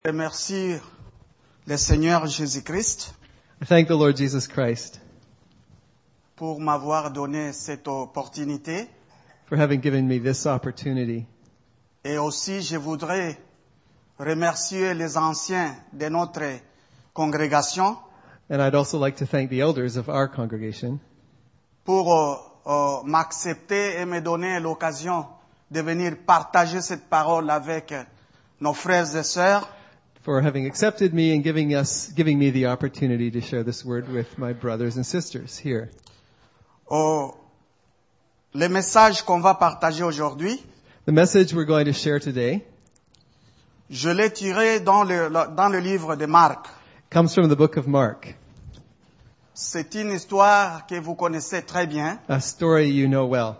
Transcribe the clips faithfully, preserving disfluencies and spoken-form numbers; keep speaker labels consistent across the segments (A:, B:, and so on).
A: Je remercie le Seigneur Jésus-Christ
B: I thank the Lord Jesus Christ
A: pour m'avoir donné cette opportunité.
B: for having given me this opportunity.
A: Et aussi, je voudrais remercier les anciens de notre congrégation
B: And I'd also like to thank the elders of our congregation
A: pour euh, euh, m'accepter et me donner l'occasion de venir partager cette parole avec nos frères et sœurs.
B: for having accepted me and giving us, giving me the opportunity to share this word with my brothers and sisters here.
A: Oh, le message qu'on va partager aujourd'hui,
B: The message we're going to share today
A: je l'ai tiré dans le, dans le livre de Marc.
B: comes from the book of Mark,
A: C'est une histoire que vous connaissez très bien.
B: a story you know well.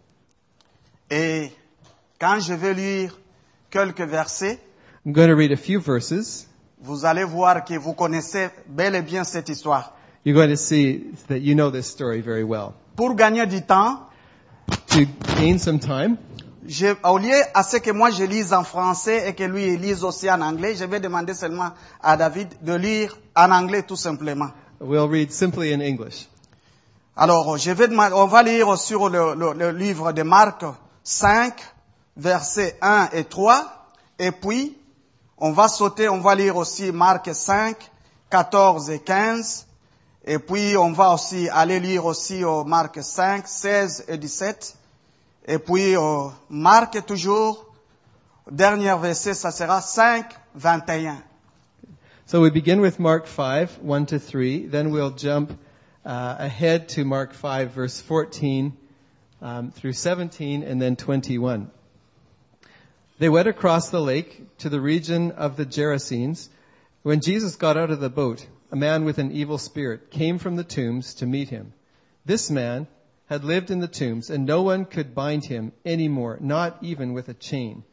A: Et quand je vais lire quelques versets,
B: I'm going to read a few verses.
A: vous allez voir que vous connaissez bel et bien cette histoire.
B: You're going to see that you know this story very well.
A: Pour gagner du temps,
B: To gain some time,
A: je, au lieu à ce que moi je lise en français et que lui il lise aussi en anglais, je vais demander seulement à David de lire en anglais tout simplement.
B: we'll read simply in English.
A: Alors, je vais demander, on va lire sur le, le, le livre de Marc cinq, versets un et trois, et puis on va sauter, on va lire aussi Marc cinq, quatorze et quinze, et puis on va aussi aller lire aussi au Marc cinq, seize et dix-sept, et puis au Marc toujours, dernier verset, ça sera cinq, vingt et un.
B: So we begin with Mark five, one to three. Then we'll jump uh, ahead to Mark five, verse fourteen um, through seventeen, and then twenty-one. They went across the lake to the region of the Gerasenes. When Jesus got out of the boat, a man with an evil spirit came from the tombs to meet him. This man had lived in the tombs, and no one could bind him anymore, not even with a chain.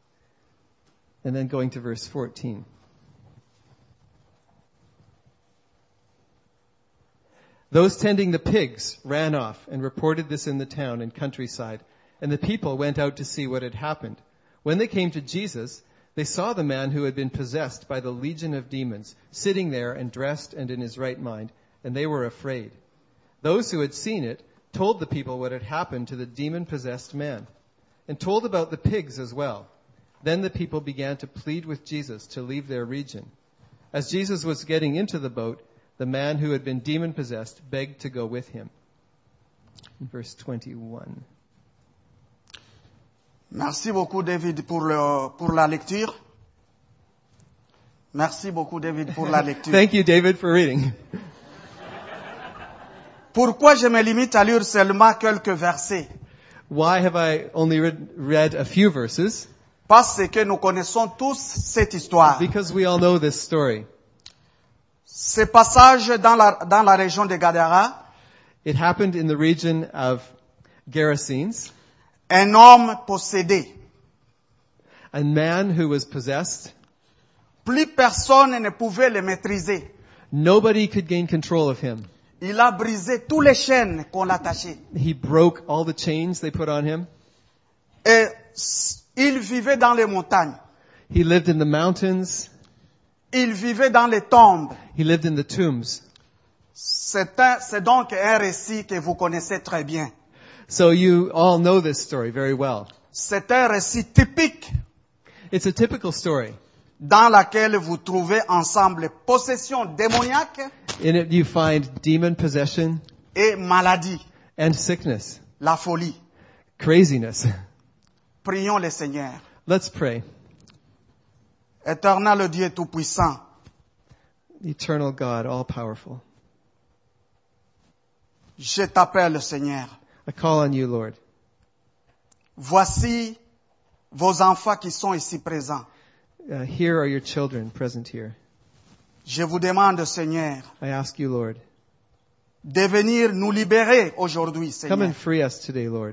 B: And then going to verse fourteen. Those tending the pigs ran off and reported this in the town and countryside, and the people went out to see what had happened. When they came to Jesus, they saw the man who had been possessed by the legion of demons sitting there and dressed and in his right mind, and they were afraid. Those who had seen it told the people what had happened to the demon-possessed man, and told about the pigs as well. Then the people began to plead with Jesus to leave their region. As Jesus was getting into the boat, the man who had been demon-possessed begged to go with him. Verse twenty-one.
A: Merci beaucoup, David, pour, le, pour la lecture. Merci beaucoup, David, pour la lecture.
B: Thank you, David, for reading.
A: Pourquoi je me limite à lire seulement quelques versets?
B: Why have I only read, read a few verses?
A: Parce que nous connaissons tous cette histoire.
B: Because we all know this story.
A: Ce passage dans la, dans la région de Gadara,
B: It happened in the region of Gerasenes.
A: un homme possédé.
B: A man who was possessed.
A: Plus personne ne pouvait le maîtriser.
B: Nobody could gain control of him.
A: Il a brisé tous les chaînes qu'on l'attachait.
B: He broke all the chains they put on him.
A: Et il vivait dans les montagnes.
B: He lived in the mountains.
A: Il vivait dans les tombes.
B: He lived in the tombs.
A: C'est un, c'est donc un récit que vous connaissez très bien.
B: So you all know this story very well.
A: C'est un récit typique
B: It's a typical story.
A: dans lequel vous trouvez ensemble possession démoniaque
B: In it you find demon possession
A: et maladie,
B: and sickness,
A: la folie.
B: craziness.
A: Prions le Seigneur.
B: Let's pray.
A: Éternel Dieu Tout-Puissant,
B: Eternal God, all-powerful.
A: je t'appelle Seigneur.
B: I call on you, Lord.
A: Voici vos enfants qui sont ici présents.
B: Uh, here are your children present here.
A: Je vous demande, Seigneur,
B: I ask you, Lord,
A: de venir nous libérer aujourd'hui,
B: come
A: Seigneur.
B: and free us today, Lord.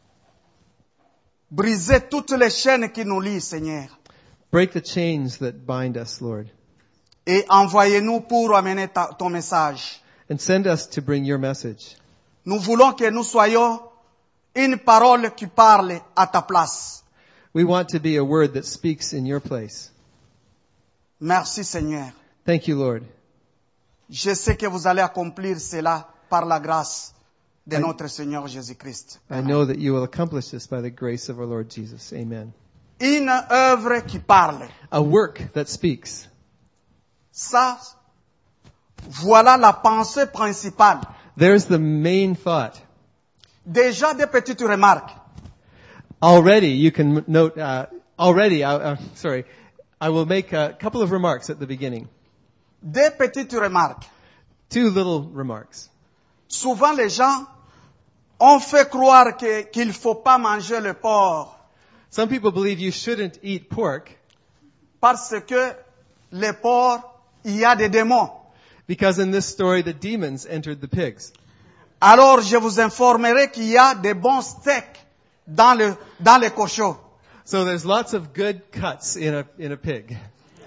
A: Brisez toutes les chaînes qui nous lient, Seigneur.
B: Break the chains that bind us, Lord,
A: Et envoyez-nous pour amener ta, ton message.
B: and send us to bring your message.
A: Nous voulons que nous soyons une parole qui parle à ta place.
B: We want to be a word that speaks in your place.
A: Merci Seigneur.
B: Thank you, Lord.
A: Je sais que vous allez accomplir cela par la grâce de
B: I-
A: notre Seigneur Jésus-Christ.
B: I know that you will accomplish this by the grace of our Lord Jesus. Amen.
A: Une œuvre qui parle.
B: A work that speaks.
A: Ça, voilà la pensée principale.
B: There's the main thought.
A: Déjà des petites remarques.
B: Already, you can note, uh, already, uh, uh, sorry, I will make a couple of remarks at the beginning.
A: Des petites remarques.
B: Two little remarks.
A: Souvent les gens ont fait croire que, qu'il ne faut pas manger le porc
B: Some people believe you shouldn't eat pork
A: parce que le porc, il y a des démons.
B: because in this story the demons entered the pigs.
A: Alors je vous informerai qu'il y a des bons steaks dans le, dans les cochons.
B: So there's lots of good cuts in a, in a pig.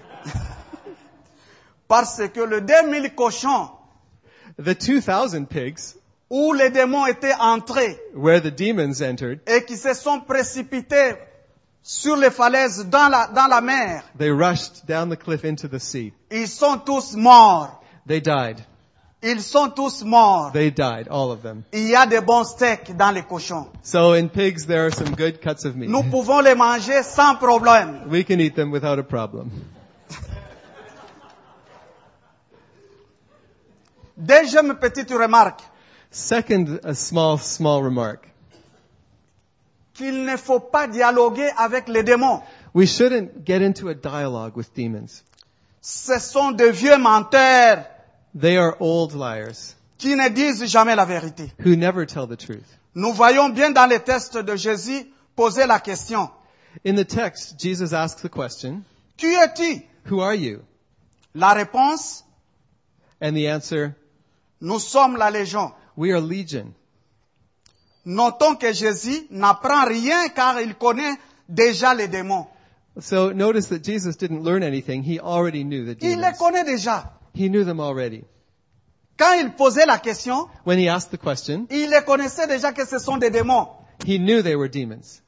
A: Parce que le deux mille cochons
B: The two thousand pigs,
A: où les démons étaient entrés
B: where the demons entered,
A: et qui se sont précipités sur les falaises dans la, dans la mer,
B: they rushed down the cliff into the sea.
A: ils sont tous morts.
B: They died.
A: Ils sont tous morts.
B: They died, all of them.
A: Il y a des bons steaks dans les cochons.
B: So in pigs there are some good cuts of meat.
A: Nous pouvons les manger sans problème.
B: We can eat them without a problem.
A: Deuxième petite remarque,
B: Second, a small, small remark.
A: qu'il ne faut pas dialoguer avec les démons.
B: We shouldn't get into a dialogue with demons.
A: Ce sont de vieux menteurs
B: They are old liars
A: qui ne disent jamais la vérité.
B: who never tell the truth.
A: Nous voyons bien dans les textes de Jésus poser la question,
B: In the text, Jesus asks the question,
A: qui es-tu?
B: who are you?
A: La réponse,
B: And the answer,
A: nous sommes la Légion.
B: we are legion.
A: Notons que Jésus n'apprend rien car il connaît déjà les démons.
B: So notice that Jesus didn't learn anything. He already knew the
A: Il les
B: demons.
A: connaît déjà.
B: He knew them already.
A: Quand il posait la question,
B: When he asked the question,
A: il les connaissait déjà que ce sont des démons.
B: he knew they were demons.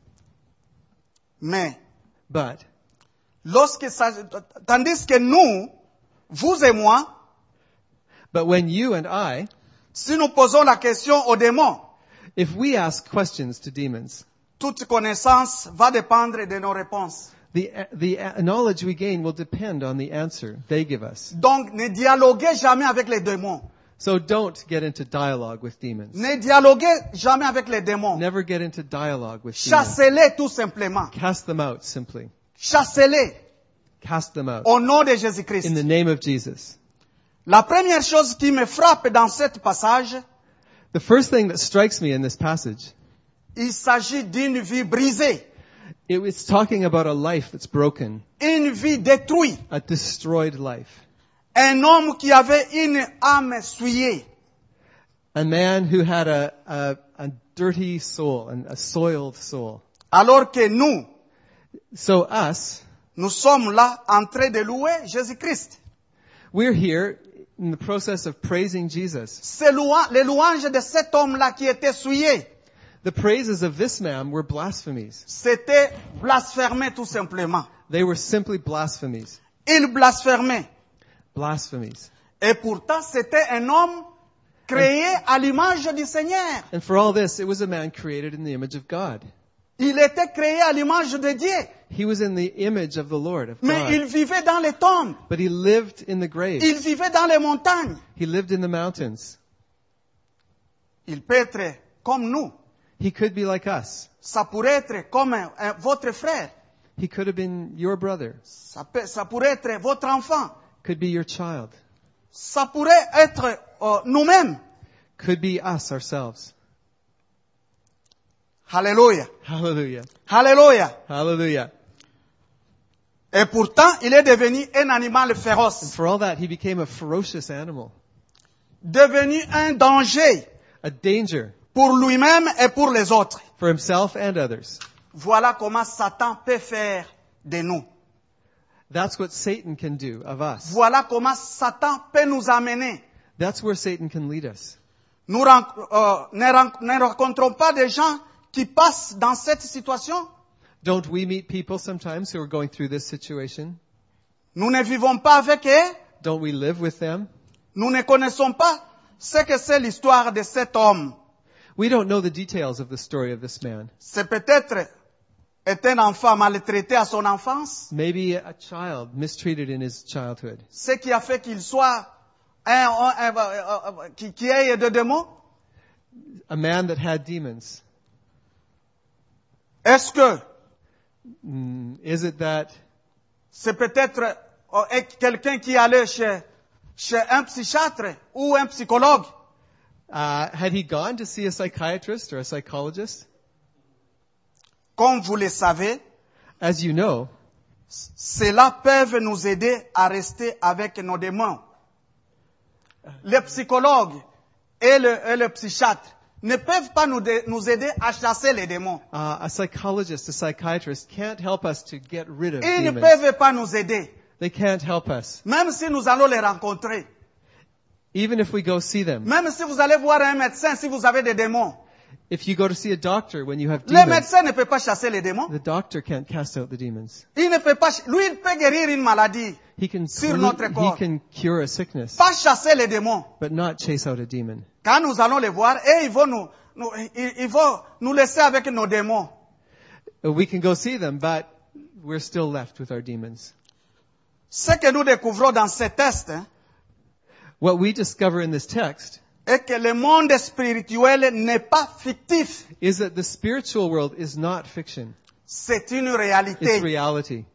A: Mais,
B: But
A: lorsque ça, tandis que nous, vous et moi,
B: But when you and I,
A: si nous posons la question aux démons,
B: if we ask questions to demons,
A: toute connaissance va dépendre de nos réponses.
B: the, the knowledge we gain will depend on the answer they give us.
A: Donc, ne dialoguez jamais avec les démons.
B: So don't get into dialogue with demons.
A: Ne dialoguez jamais avec les démons.
B: Never get into dialogue with demons.
A: Chassez-les tout simplement.
B: Cast them out simply.
A: Chassez-les
B: Cast them out
A: au nom de Jésus-Christ.
B: in the name of Jesus.
A: La première chose qui me frappe dans ce passage,
B: The first thing that strikes me in this passage,
A: il s'agit d'une vie brisée,
B: it was talking about a life that's broken,
A: une vie détruite,
B: a destroyed life.
A: un homme qui avait une âme souillée.
B: A man who had a, a, a dirty soul and a soiled soul.
A: Alors que nous,
B: So us,
A: nous sommes là en train de louer Jésus-Christ.
B: we're here in the process of praising Jesus.
A: C'est louan- les louanges de cet homme-là qui était souillé.
B: The praises of this man were blasphemies.
A: C'était blasphémer tout simplement.
B: They were simply blasphemies.
A: Il blasphémait.
B: Blasphemies.
A: Et pourtant, c'était un homme créé à l'image du Seigneur.
B: And for all this, it was a man created in the image of God.
A: Il était créé à l'image de Dieu.
B: He was in the image of the Lord, of
A: Mais il
B: God.
A: vivait dans les tombes.
B: But he lived in the grave.
A: Il vivait dans les montagnes.
B: He lived in the mountains.
A: Il peut être comme nous.
B: He could be like us.
A: Ça pourrait être comme un- un- votre frère.
B: He could have been your brother.
A: Ça, peut- ça pourrait être votre enfant.
B: Could be your child.
A: Ça pourrait être euh, nous-mêmes.
B: Could be us ourselves.
A: Alléluia.
B: Hallelujah.
A: Alléluia.
B: Hallelujah.
A: Et pourtant, il est devenu un animal
B: And
A: féroce.
B: for all that, he became a ferocious animal.
A: Devenu un danger
B: A danger
A: pour lui-même et pour les autres.
B: for himself and others.
A: Voilà comment Satan peut faire de nous.
B: That's what Satan can do of us.
A: Voilà comment Satan peut nous amener.
B: That's where Satan can lead us.
A: Nous ren- euh, ne, ren- ne rencontrons pas des gens qui passent dans cette situation.
B: Don't we meet people sometimes who are going through this situation?
A: Nous ne vivons pas avec eux.
B: Don't we live with them?
A: Nous ne connaissons pas ce que c'est l'histoire de cet homme.
B: We don't know the details of the story of this man.
A: C'est peut-être est un enfant maltraité à son enfance,
B: Maybe a child mistreated in his childhood.
A: ce qui a fait qu'il soit un, un, un, un- un- qui, qui ait des démons.
B: A man that had demons.
A: Est-ce que
B: Mm, is it that
A: c'est peut-être euh, quelqu'un qui allait chez, chez un psychiatre ou un psychologue?
B: uh, had he gone to see a psychiatrist or a psychologist?
A: Comme vous le savez,
B: As you know,
A: cela peut nous aider à rester avec nos démons. Les psychologues et le, et le psychiatre ne peuvent pas nous, dé- nous aider à chasser les démons.
B: uh, a psychologist, a psychiatrist can't help us to get rid of
A: Ils ne
B: demons.
A: peuvent pas nous aider,
B: They can't help us.
A: même si nous allons les rencontrer.
B: Even if we go see them.
A: Même si vous allez voir un médecin si vous avez des démons.
B: If you go to see a doctor when you have
A: Le
B: demons,
A: médecin ne peut pas chasser les démons.
B: the doctor can't cast out the demons.
A: Il ne peut pas, ch- lui, il peut guérir une maladie.
B: He can,
A: Sur
B: cle-
A: notre
B: he
A: corps.
B: can cure a sickness,
A: Pas chasser les démons.
B: but not chase out a demon.
A: Quand nous allons les voir, et ils vont nous, nous- ils, ils vont nous laisser avec nos démons.
B: Uh, We can go see them, but we're still left with our demons.
A: Ce que nous découvrons dans ce test, hein,
B: What we discover in this text
A: est que le monde spirituel n'est pas fictif.
B: is that the spiritual world is not fiction.
A: C'est une
B: It's
A: réalité.
B: reality.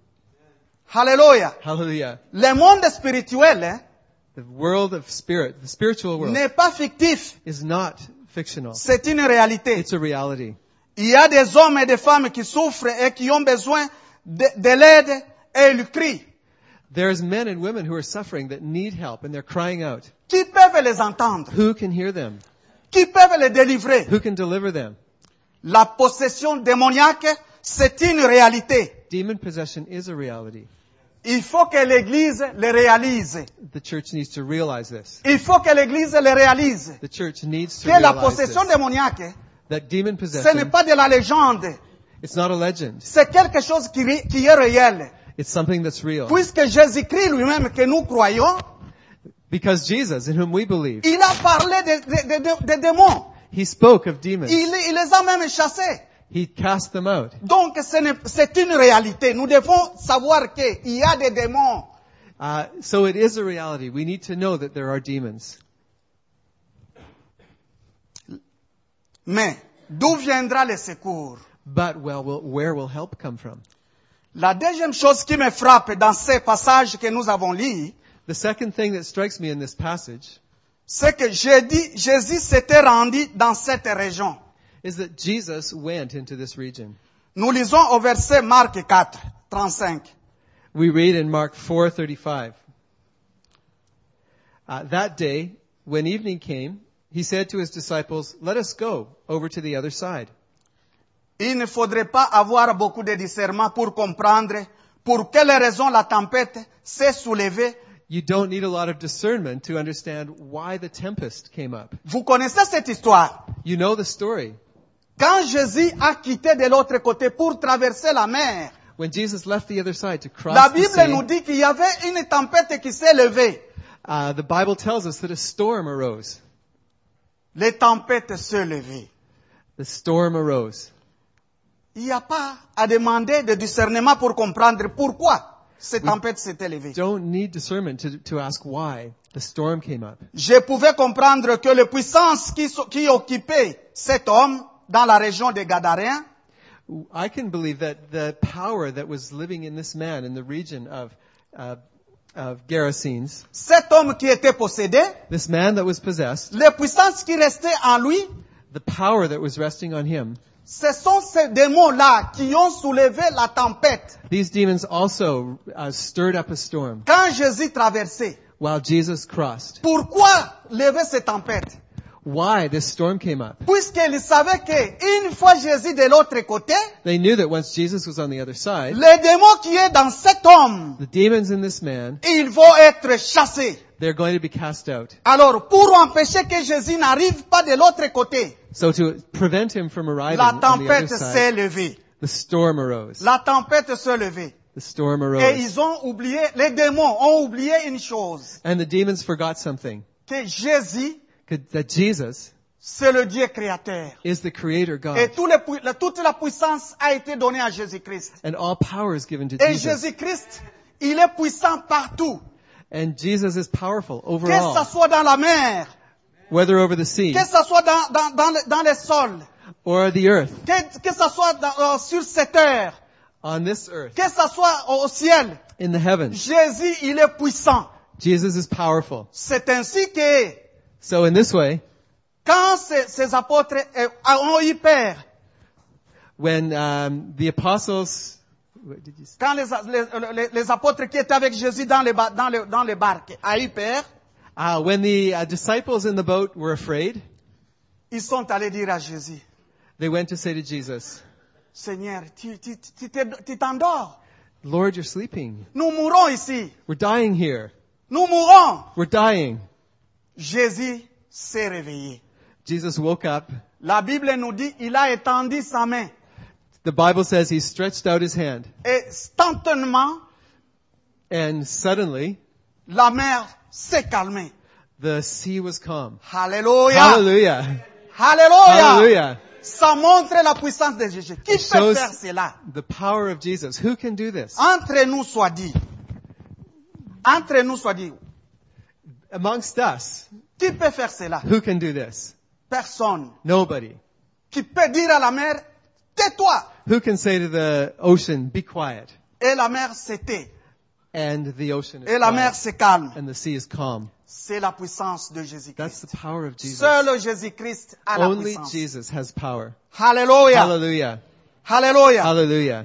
A: Alléluia.
B: Hallelujah.
A: Le monde spirituel hein,
B: The world of spirit, the spiritual world,
A: n'est pas fictif.
B: is not fictional.
A: C'est une réalité.
B: It's a reality.
A: Il y a des hommes et des femmes qui souffrent et qui ont besoin de, de l'aide et ils crient.
B: There's men and women who are suffering that need help and they're crying out.
A: Qui peuvent les entendre?
B: Who can hear them?
A: Qui peuvent les délivrer?
B: Who can deliver them?
A: La possession démoniaque, c'est une réalité.
B: Demon possession is a reality.
A: Il faut que l'Église le réalise.
B: The church needs to realize this.
A: Il faut que l'Église le réalise.
B: The church needs to
A: Que la
B: realize
A: possession
B: this.
A: démoniaque,
B: That demon
A: ce n'est
B: possession,
A: pas de la légende.
B: it's not a legend.
A: C'est quelque chose qui, ri- qui est réel.
B: It's something that's real.
A: Puisque Jésus-Christ lui-même que nous croyons,
B: Because Jesus, in whom we believe,
A: il a parlé des de, de, de, de démons.
B: He spoke of demons.
A: Il, il les a même chassés.
B: He cast them out.
A: Donc ce n'est- c'est une réalité. Nous devons savoir qu'il y a des démons.
B: Uh, so it is a reality. We need to know that there are demons.
A: Mais d'où viendra le secours?
B: But well, will, where will help come from?
A: La deuxième chose qui me frappe dans ces passages que nous avons lus,
B: The second thing that strikes me in this passage
A: c'est que j'ai dit, Jésus s'était rendu dans cette région.
B: is that Jesus went into this region.
A: Nous lisons au verset Marc quatre, trente-cinq.
B: We read in Mark four thirty-five. Uh, that day, when evening came, he said to his disciples, "Let us go over to the other side."
A: Il ne faudrait pas avoir beaucoup de discernement pour comprendre pour quelle raison la tempête s'est soulevée.
B: You don't need a lot of discernment to understand why the tempest came up.
A: Vous connaissez cette histoire.
B: You know the story.
A: Quand Jésus a quitté de l'autre côté pour traverser la mer,
B: When Jesus left the other side to cross
A: la
B: the
A: Bible
B: sea,
A: nous dit qu'il y avait une tempête qui s'est levée.
B: uh, the Bible tells us that a storm arose.
A: Les tempêtes se levaient.
B: The storm arose.
A: Il n'y a pas à demander de discernement pour comprendre pourquoi cette tempête s'était levée.
B: Don't need discernment to, to ask why the storm came up.
A: Je pouvais comprendre que les puissances qui, so- qui occupaient cet homme dans la région des Gadaréens,
B: I can believe that the power that was living in this man in the region of, uh, of Gerasenes,
A: cet homme qui était possédé,
B: this man that was possessed,
A: les puissances qui restaient en lui,
B: the power that was resting on him,
A: ce sont ces démons-là qui ont soulevé la tempête.
B: these demons also uh, stirred up a storm
A: Quand Jésus traversait,
B: while Jesus crossed.
A: pourquoi lever cette tempête?
B: Why this storm came up?
A: Puisqu'ils savaient qu'une fois Jésus de l'autre côté,
B: They knew that once Jesus was on the other side,
A: les démons qui est dans cet homme,
B: the demons in this man,
A: ils vont être chassés.
B: they're going to be cast out.
A: Alors, pour empêcher que Jésus n'arrive pas de l'autre côté,
B: So to prevent him from arriving
A: la
B: on the other
A: tempête s'est
B: side,
A: levée.
B: the storm arose.
A: La tempête s'est levée.
B: The storm
A: Et
B: arose.
A: ils ont oublié, les démons ont oublié une chose,
B: And the demons forgot something.
A: que Jésus,
B: That Jesus
A: c'est le Dieu créateur.
B: is the creator
A: Et
B: God.
A: tout les pui- la- toute la puissance a été donnée à Jésus-Christ.
B: And all power is given to
A: Et
B: Jesus.
A: Jésus-Christ, il est puissant partout.
B: And Jesus is powerful
A: Que
B: over
A: ce
B: all.
A: soit dans la mer,
B: Whether over the sea
A: que ce soit dans, dans, dans, le, dans les sols,
B: or the earth.
A: que, que ce soit dans, euh, sur cette terre,
B: On this earth.
A: que ce soit au ciel.
B: In the heavens.
A: Jésus, il est puissant.
B: Jesus is powerful.
A: C'est ainsi que
B: So in this way,
A: quand ces, ces apôtres euh, ont eu peur,
B: when um, the apostles, what did you say?
A: quand les, les, les, les apôtres qui étaient avec Jésus dans les, ba- dans les, dans les barques ont eu peur,
B: Uh, when the uh, disciples in the boat were afraid,
A: ils sont allés dire à Jésus,
B: they went to say to Jesus,
A: Seigneur, tu, tu, tu, t'es- tu t'endors.
B: Lord, you're sleeping.
A: Nous mourrons ici.
B: We're dying here.
A: Nous mourrons.
B: We're dying.
A: Jésus s'est réveillé.
B: Jesus woke up.
A: La Bible nous dit, il a étendu sa main.
B: The Bible says he stretched out his hand.
A: Et instantanément,
B: And suddenly,
A: la mer s'est calmée.
B: the sea was calm.
A: Alléluia.
B: Hallelujah.
A: Alléluia.
B: Hallelujah.
A: Ça montre la puissance de Jésus. Qui
B: It
A: peut
B: shows
A: faire cela?
B: the power of Jesus. Who can do this?
A: Entre nous soit dit. Entre nous soit dit.
B: Amongst us,
A: Qui peut faire cela?
B: who can do this?
A: Personne.
B: Nobody.
A: Qui peut dire à la mer, tais-toi.
B: Who can say to the ocean, be quiet?
A: Et la mer se tait.
B: And the ocean is
A: Et la mer
B: quiet.
A: se calme.
B: And the sea is calm.
A: C'est la puissance de
B: That's
A: Jésus-Christ.
B: the power of Jesus.
A: Seul Jésus-Christ a la
B: Only
A: puissance.
B: Jesus has power.
A: Alléluia.
B: Hallelujah.
A: Alléluia.
B: Hallelujah.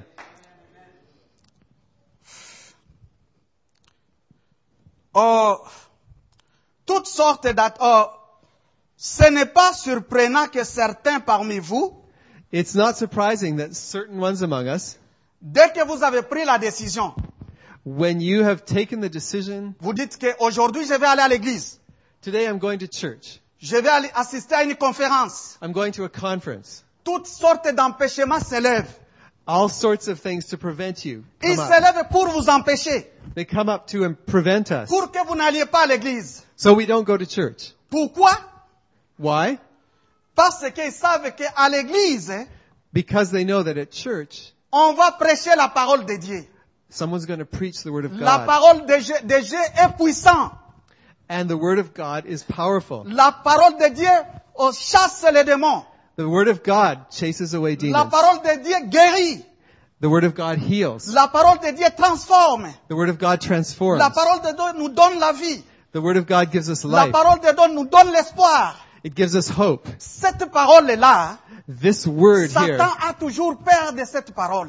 A: Oh, toutes sortes d'attaques. Oh, ce n'est pas surprenant que certains parmi vous,
B: It's not surprising that certain ones among us,
A: dès que vous avez pris la décision,
B: when you have taken the decision,
A: vous dites qu'aujourd'hui je vais aller à l'église,
B: today I'm going to church,
A: je vais aller assister à une conférence,
B: I'm going to a conference,
A: toutes sortes d'empêchements s'élèvent.
B: all sorts of things to prevent you
A: Ils
B: come up.
A: s'élèvent pour vous empêcher,
B: They come up to um, prevent us.
A: pour que vous n'alliez pas à l'église.
B: So we don't go to church.
A: Pourquoi?
B: Why?
A: Parce qu'ils savent qu'à l'église,
B: Because they know that at church,
A: on va prêcher la parole de Dieu.
B: someone's going to preach the Word of
A: La
B: God.
A: parole de Dieu, de Dieu est puissante.
B: And the Word of God is powerful.
A: La parole de Dieu oh, chasse les démons.
B: The Word of God chases away
A: La
B: demons.
A: parole de Dieu guérit.
B: The Word of God heals.
A: La parole de Dieu transforme.
B: The Word of God transforms.
A: La parole de Dieu nous donne la vie.
B: The Word of God gives us
A: La
B: life.
A: parole de Dieu nous donne l'espoir.
B: It gives us hope.
A: Cette parole-là,
B: This word here,
A: Satan a toujours peur de cette parole.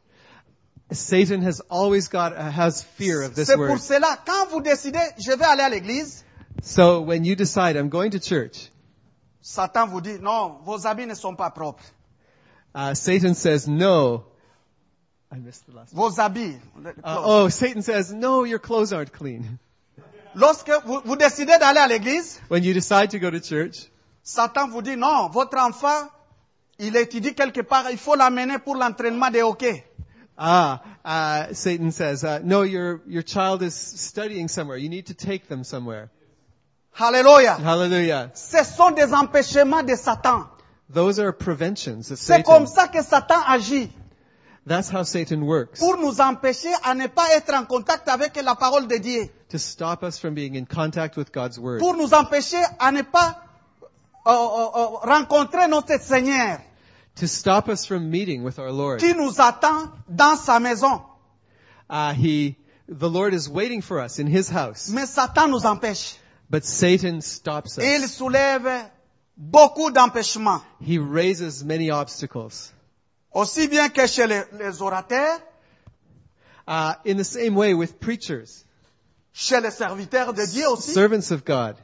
B: Satan has always got, uh, has fear of this
A: C'est pour
B: word.
A: cela, quand vous décidez, je vais aller à l'église,
B: So when you decide, I'm going to church,
A: Satan vous dit, non, vos habits ne sont pas propres.
B: uh, Satan says, no. I missed the last one.
A: Vos habits.
B: Uh, oh, Satan says, no, your clothes aren't clean.
A: Lorsque vous, vous décidez d'aller à l'église,
B: When you decide to go to church,
A: Satan vous dit, non, votre enfant, il étudie quelque part, il faut l'amener pour l'entraînement de hockey.
B: ah, uh, Satan says, uh, no, your, your child is studying somewhere. You need to take them somewhere.
A: Alléluia.
B: Hallelujah.
A: Ce sont des empêchements de Satan.
B: Those are preventions of
A: C'est comme
B: Satan.
A: ça que Satan agit.
B: That's how Satan works.
A: Pour nous empêcher à ne pas être en contact avec la parole de Dieu.
B: To stop us from being in contact with God's Word.
A: Pour nous empêcher à ne pas euh, euh, euh, rencontrer notre Seigneur
B: To stop us from meeting with our Lord.
A: qui nous attend dans sa maison.
B: Uh, he, the Lord is waiting for us in His house.
A: Mais Satan nous empêche.
B: But Satan stops
A: Et il
B: us.
A: soulève beaucoup d'empêchements.
B: He raises many obstacles.
A: Aussi bien que chez les, les orateurs,
B: Uh, in the same way with preachers,
A: chez les serviteurs de Dieu aussi,
B: servants of God,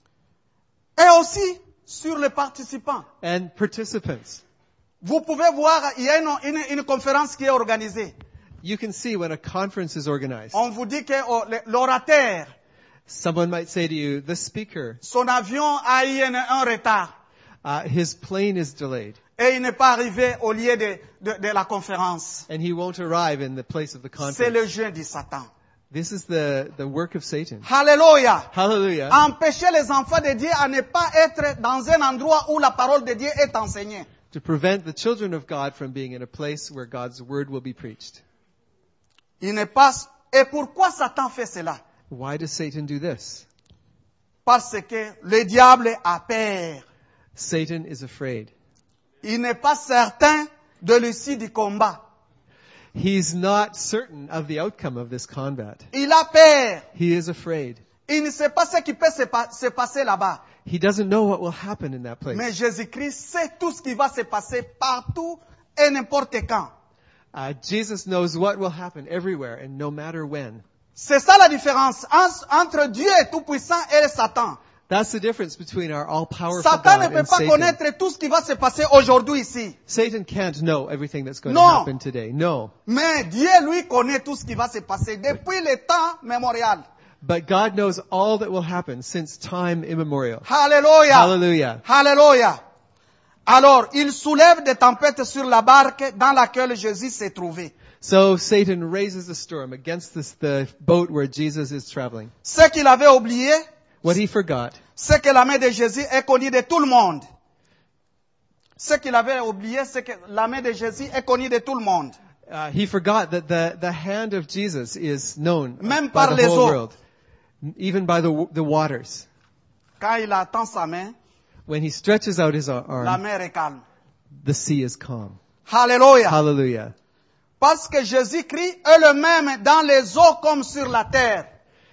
A: et aussi sur les participants.
B: and participants.
A: Vous pouvez voir, il y a une, une, une conférence qui est organisée.
B: You can see when a conference is organized.
A: On vous dit que oh, le- l'orateur,
B: Someone might say to you, the speaker,
A: son avion a eu un, un retard.
B: uh, his plane is delayed.
A: Et il n'est pas arrivé au lieu de, de, de la conférence.
B: And he won't arrive in the place of the
A: C'est le
B: conference.
A: jeu du Satan.
B: This is the, the work of Satan.
A: Alléluia.
B: Hallelujah.
A: Empêcher les enfants de Dieu à ne pas être dans un endroit où la parole de Dieu est enseignée.
B: To prevent the children of God from being in a place where God's word will be preached.
A: Il n'est pas. Et pourquoi Satan fait cela?
B: Why does Satan do this?
A: Parce que le diable a peur.
B: Satan is afraid.
A: Il n'est pas certain de l'issue du combat.
B: He's not certain of the outcome of this combat.
A: Il a peur.
B: He is afraid.
A: Il ne sait pas ce qui peut se, pa- se passer là-bas.
B: He doesn't know what will happen in that place.
A: Mais Jésus-Christ sait tout ce qui va se passer partout et n'importe quand.
B: Uh, Jesus knows what will happen everywhere and no matter when.
A: C'est ça la différence en- entre Dieu est tout-puissant et Satan.
B: That's the difference between our all-powerful
A: Satan ne
B: God
A: peut
B: and
A: pas
B: Satan.
A: connaître tout ce qui va se passer aujourd'hui ici.
B: Satan can't know everything that's going
A: No.
B: to happen today. No.
A: Mais Dieu, lui, connaît tout ce qui va se passer depuis le temps mémorial.
B: But God knows all that will happen since time immemorial.
A: Alléluia.
B: Hallelujah.
A: Alléluia. Alors, il soulève des tempêtes sur la barque dans laquelle Jésus s'est trouvé.
B: So Satan raises a storm against this, the boat where Jesus is traveling.
A: Ce qu'il avait oublié,
B: What he forgot
A: c'est que la main de Jésus est connue de tout le monde. Ce qu'il avait oublié, c'est que la main de Jésus est connue de tout le monde.
B: Uh, he forgot that the, the hand of Jesus is known
A: Même
B: by
A: par
B: the
A: les
B: whole
A: eaux.
B: world, even by the, the waters.
A: Quand il attend sa main,
B: When he stretches out his
A: la
B: arm,
A: mer est calme.
B: the sea is calm.
A: Alléluia.
B: Hallelujah.
A: Parce que Jésus-Christ est le même dans les eaux comme sur la terre.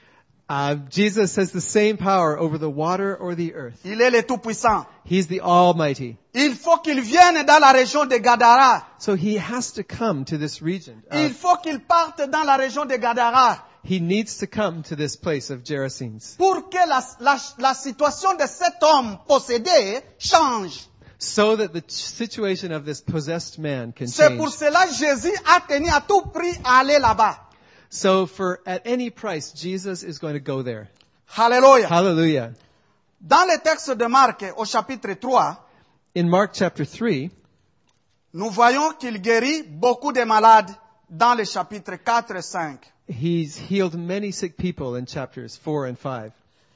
B: Uh, Jesus has the same power over the water or the earth.
A: Il est le Tout-Puissant.
B: He's the Almighty.
A: Il faut qu'il vienne dans la région de Gadara.
B: So he has to come to this region. Uh,
A: Il faut qu'il parte dans la région de Gadara
B: he needs to come to this place of Gerasenes
A: pour que la, la, la situation de cet homme possédé change.
B: so that the ch- situation of this possessed man can
A: C'est
B: change.
A: pour cela que Jésus a tenu à tout prix à aller là-bas.
B: So for at any price, Jesus is going to go there.
A: Alléluia.
B: Hallelujah.
A: Dans le texte de Marc au chapitre trois,
B: In Mark chapter three,
A: nous voyons qu'il guérit beaucoup de malades dans les chapitres quatre et cinq.
B: he's healed many sick people in chapters four and five.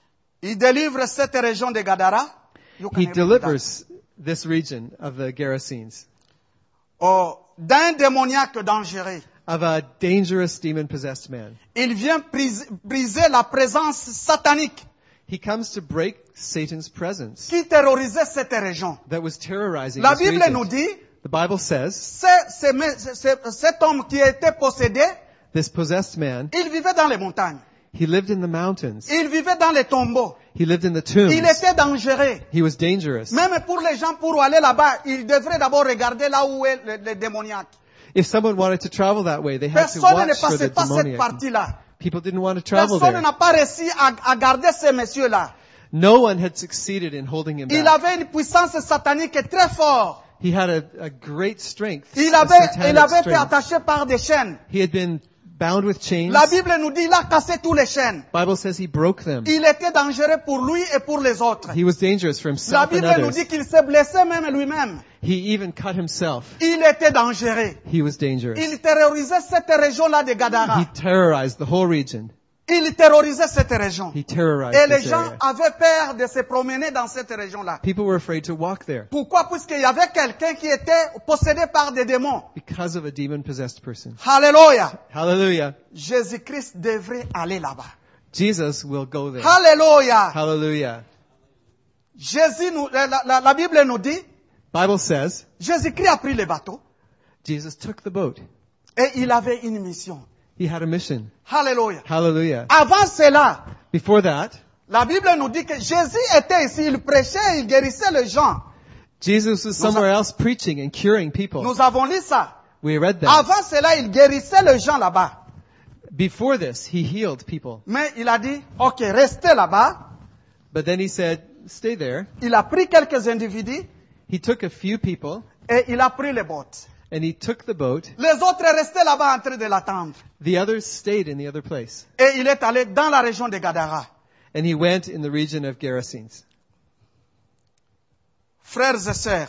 A: Il délivre cette région de Gadara. You can
B: He
A: read
B: delivers this region of the Gerasenes
A: that. Oh, d'un démoniaque dangereux.
B: of a dangerous demon-possessed man.
A: Il vient brise- briser la présence satanique
B: He comes to break Satan's presence
A: qui terrorisait cette région.
B: that was terrorizing
A: La
B: this
A: Bible
B: region.
A: nous dit,
B: The Bible says
A: c'est- c'est- c'est- c'est- cet homme qui était possédé,
B: this possessed man,
A: il vivait dans les montagnes.
B: he lived in the mountains.
A: Il vivait dans les tombeaux.
B: He lived in the tombs.
A: Il était dangereux.
B: He was dangerous.
A: Même pour les gens, pour aller là-bas, ils devraient d'abord regarder là où est le, le démoniaque.
B: If someone wanted to travel that way, they had to
A: Personne ne
B: watch for
A: passait
B: the
A: pas cette
B: demoniac.
A: partie-là.
B: People didn't want to travel
A: Personne
B: there.
A: n'a pas réussi à, à garder ces messieurs-là.
B: No one had succeeded in holding him
A: Il
B: back.
A: avait une puissance satanique très forte.
B: He had a, a great strength,
A: Il
B: a
A: avait, il
B: satanic
A: avait été
B: strength.
A: attaché par des chaînes.
B: He had been bound with chains.
A: La Bible nous dit, il a cassé tous les chaînes.
B: Bible says he broke them.
A: Il était dangereux pour lui et pour les autres.
B: He was dangerous for
A: La
B: himself and
A: Bible nous
B: others.
A: dit qu'il s'est blessé même lui-même.
B: He even cut himself.
A: Il était dangereux.
B: He was dangerous.
A: Il terrorisait cette région-là de
B: He
A: Gadara.
B: terrorized the whole region.
A: Il terrorisait cette région.
B: He terrorized
A: Et les
B: this
A: gens
B: area.
A: avaient peur de se promener dans cette région-là.
B: People were afraid to walk there
A: Pourquoi? Puisqu'il y avait quelqu'un qui était possédé par des démons.
B: because of a demon-possessed person.
A: Alléluia.
B: Hallelujah.
A: Jésus-Christ devrait aller là-bas.
B: Jesus will go there.
A: Alléluia.
B: Hallelujah.
A: Jésus nous, la, la- la Bible nous dit,
B: Bible says
A: Jésus-Christ a pris le bateau
B: Jesus took the boat.
A: et il avait une mission.
B: He had a mission.
A: Alléluia.
B: Hallelujah.
A: Avant cela,
B: Before that,
A: la Bible nous dit que Jésus était ici, il prêchait, il guérissait les gens.
B: Jesus was somewhere else preaching and curing people.
A: Nous avons lu ça.
B: We read that.
A: Avant cela, il guérissait les gens là-bas.
B: Before this, he healed people.
A: Mais il a dit, ok, restez là-bas.
B: But then he said, stay there.
A: Il a pris quelques individus
B: He took a few people
A: et il a pris les bottes.
B: and he took the boat.
A: Les autres restaient là-bas en train de l'attendre.
B: The others stayed in the other place.
A: Et il est allé dans la région de Gadara.
B: And he went in the region of Gerasenes.
A: Frères et sœurs,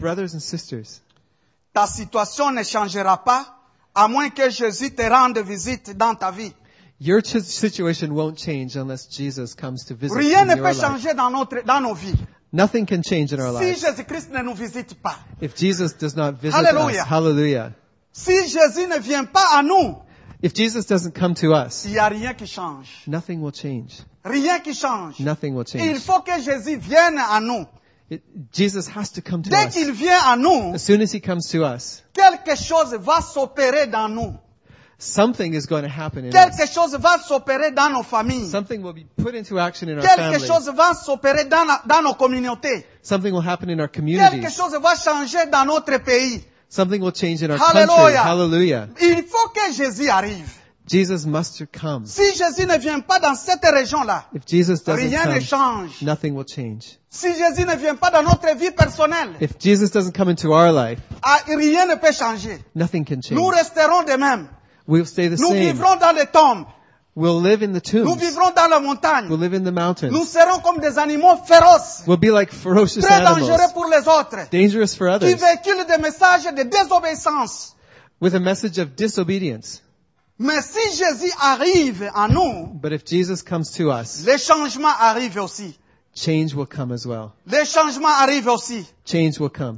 B: brothers and sisters,
A: ta situation ne changera pas à moins que Jésus te rende visite dans ta vie.
B: your ch- situation won't change unless Jesus comes to visit
A: Rien
B: in
A: ne
B: your
A: peut
B: life.
A: changer dans, notre, dans nos vies.
B: Nothing can change in our
A: Si
B: lives
A: Jésus-Christ ne nous visite pas,
B: if Jesus does not visit
A: Hallelujah.
B: us. Hallelujah.
A: si Jésus ne vient pas à nous,
B: If Jesus doesn't come to us,
A: il n'y a rien qui change.
B: nothing will change.
A: Rien qui change.
B: Nothing will
A: Il
B: change.
A: faut que Jésus vienne à nous.
B: It, Jesus has to come to
A: Dès
B: us.
A: qu'il vient à nous,
B: As soon as he comes to us,
A: quelque chose va s'opérer dans nous.
B: something is going to happen in
A: Quelque
B: us.
A: chose va s'opérer dans nos familles.
B: Something will be put into action in our
A: Quelque
B: family.
A: chose va s'opérer dans, la- dans nos communautés.
B: Something will happen in our
A: Quelque
B: communities.
A: chose va changer dans notre pays.
B: Something will change in our
A: Hallelujah.
B: country. Hallelujah.
A: Il faut que Jésus arrive.
B: Jesus must come.
A: Si Jésus ne vient pas dans cette région-là,
B: If Jesus doesn't
A: rien ne
B: come,
A: change.
B: nothing will change.
A: Si Jésus ne vient pas dans notre vie personnelle,
B: If Jesus doesn't come into our life,
A: ah, rien ne peut changer.
B: nothing can change.
A: Nous resterons de même.
B: We'll stay the
A: Nous
B: same.
A: vivrons dans les tombes.
B: We'll live in the
A: Nous
B: tombs.
A: vivrons dans la montagne.
B: We'll live in the
A: Nous
B: mountains.
A: serons comme des animaux féroces,
B: We'll be like ferocious
A: très dangereux
B: animals,
A: pour les autres,
B: dangerous for
A: qui
B: others,
A: véhiculent des messages de désobéissance.
B: with a message of disobedience.
A: Mais si Jésus arrive à nous,
B: But if Jesus comes to us,
A: les changements arrivent aussi.
B: change will come as well.
A: Les changements arrivent aussi.
B: Change will come.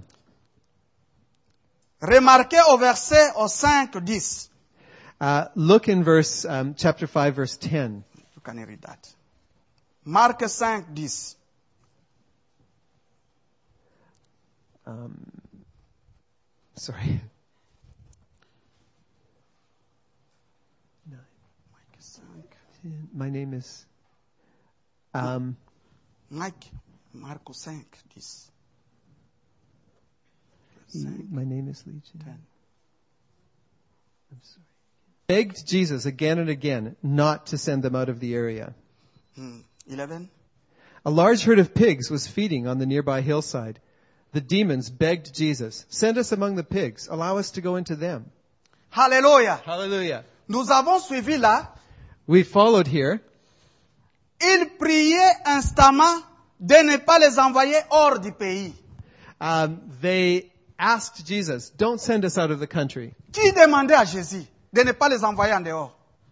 A: Remarquez au verset au cinq, dix.
B: Uh, look in verse, um, chapter five, verse ten.
A: You can read that. Marc cinq, dix.
B: Um, sorry.
A: Marc cinq.
B: My name is, um,
A: Mike, Marc cinq, dix.
B: my name is Legion.
A: ten.
B: I'm sorry. Begged Jesus again and again not to send them out of the area.
A: Hmm. eleven.
B: A large herd of pigs was feeding on the nearby hillside. The demons begged Jesus, send us among the pigs, allow us to go into them.
A: Hallelujah.
B: Hallelujah.
A: Nous avons suivi là.
B: We followed here.
A: Il priait instamment de ne pas les envoyer hors du pays.
B: Um, they asked Jesus, don't send us out of the country.
A: Qui demandait à Jésus de ne pas les envoyer en dehors?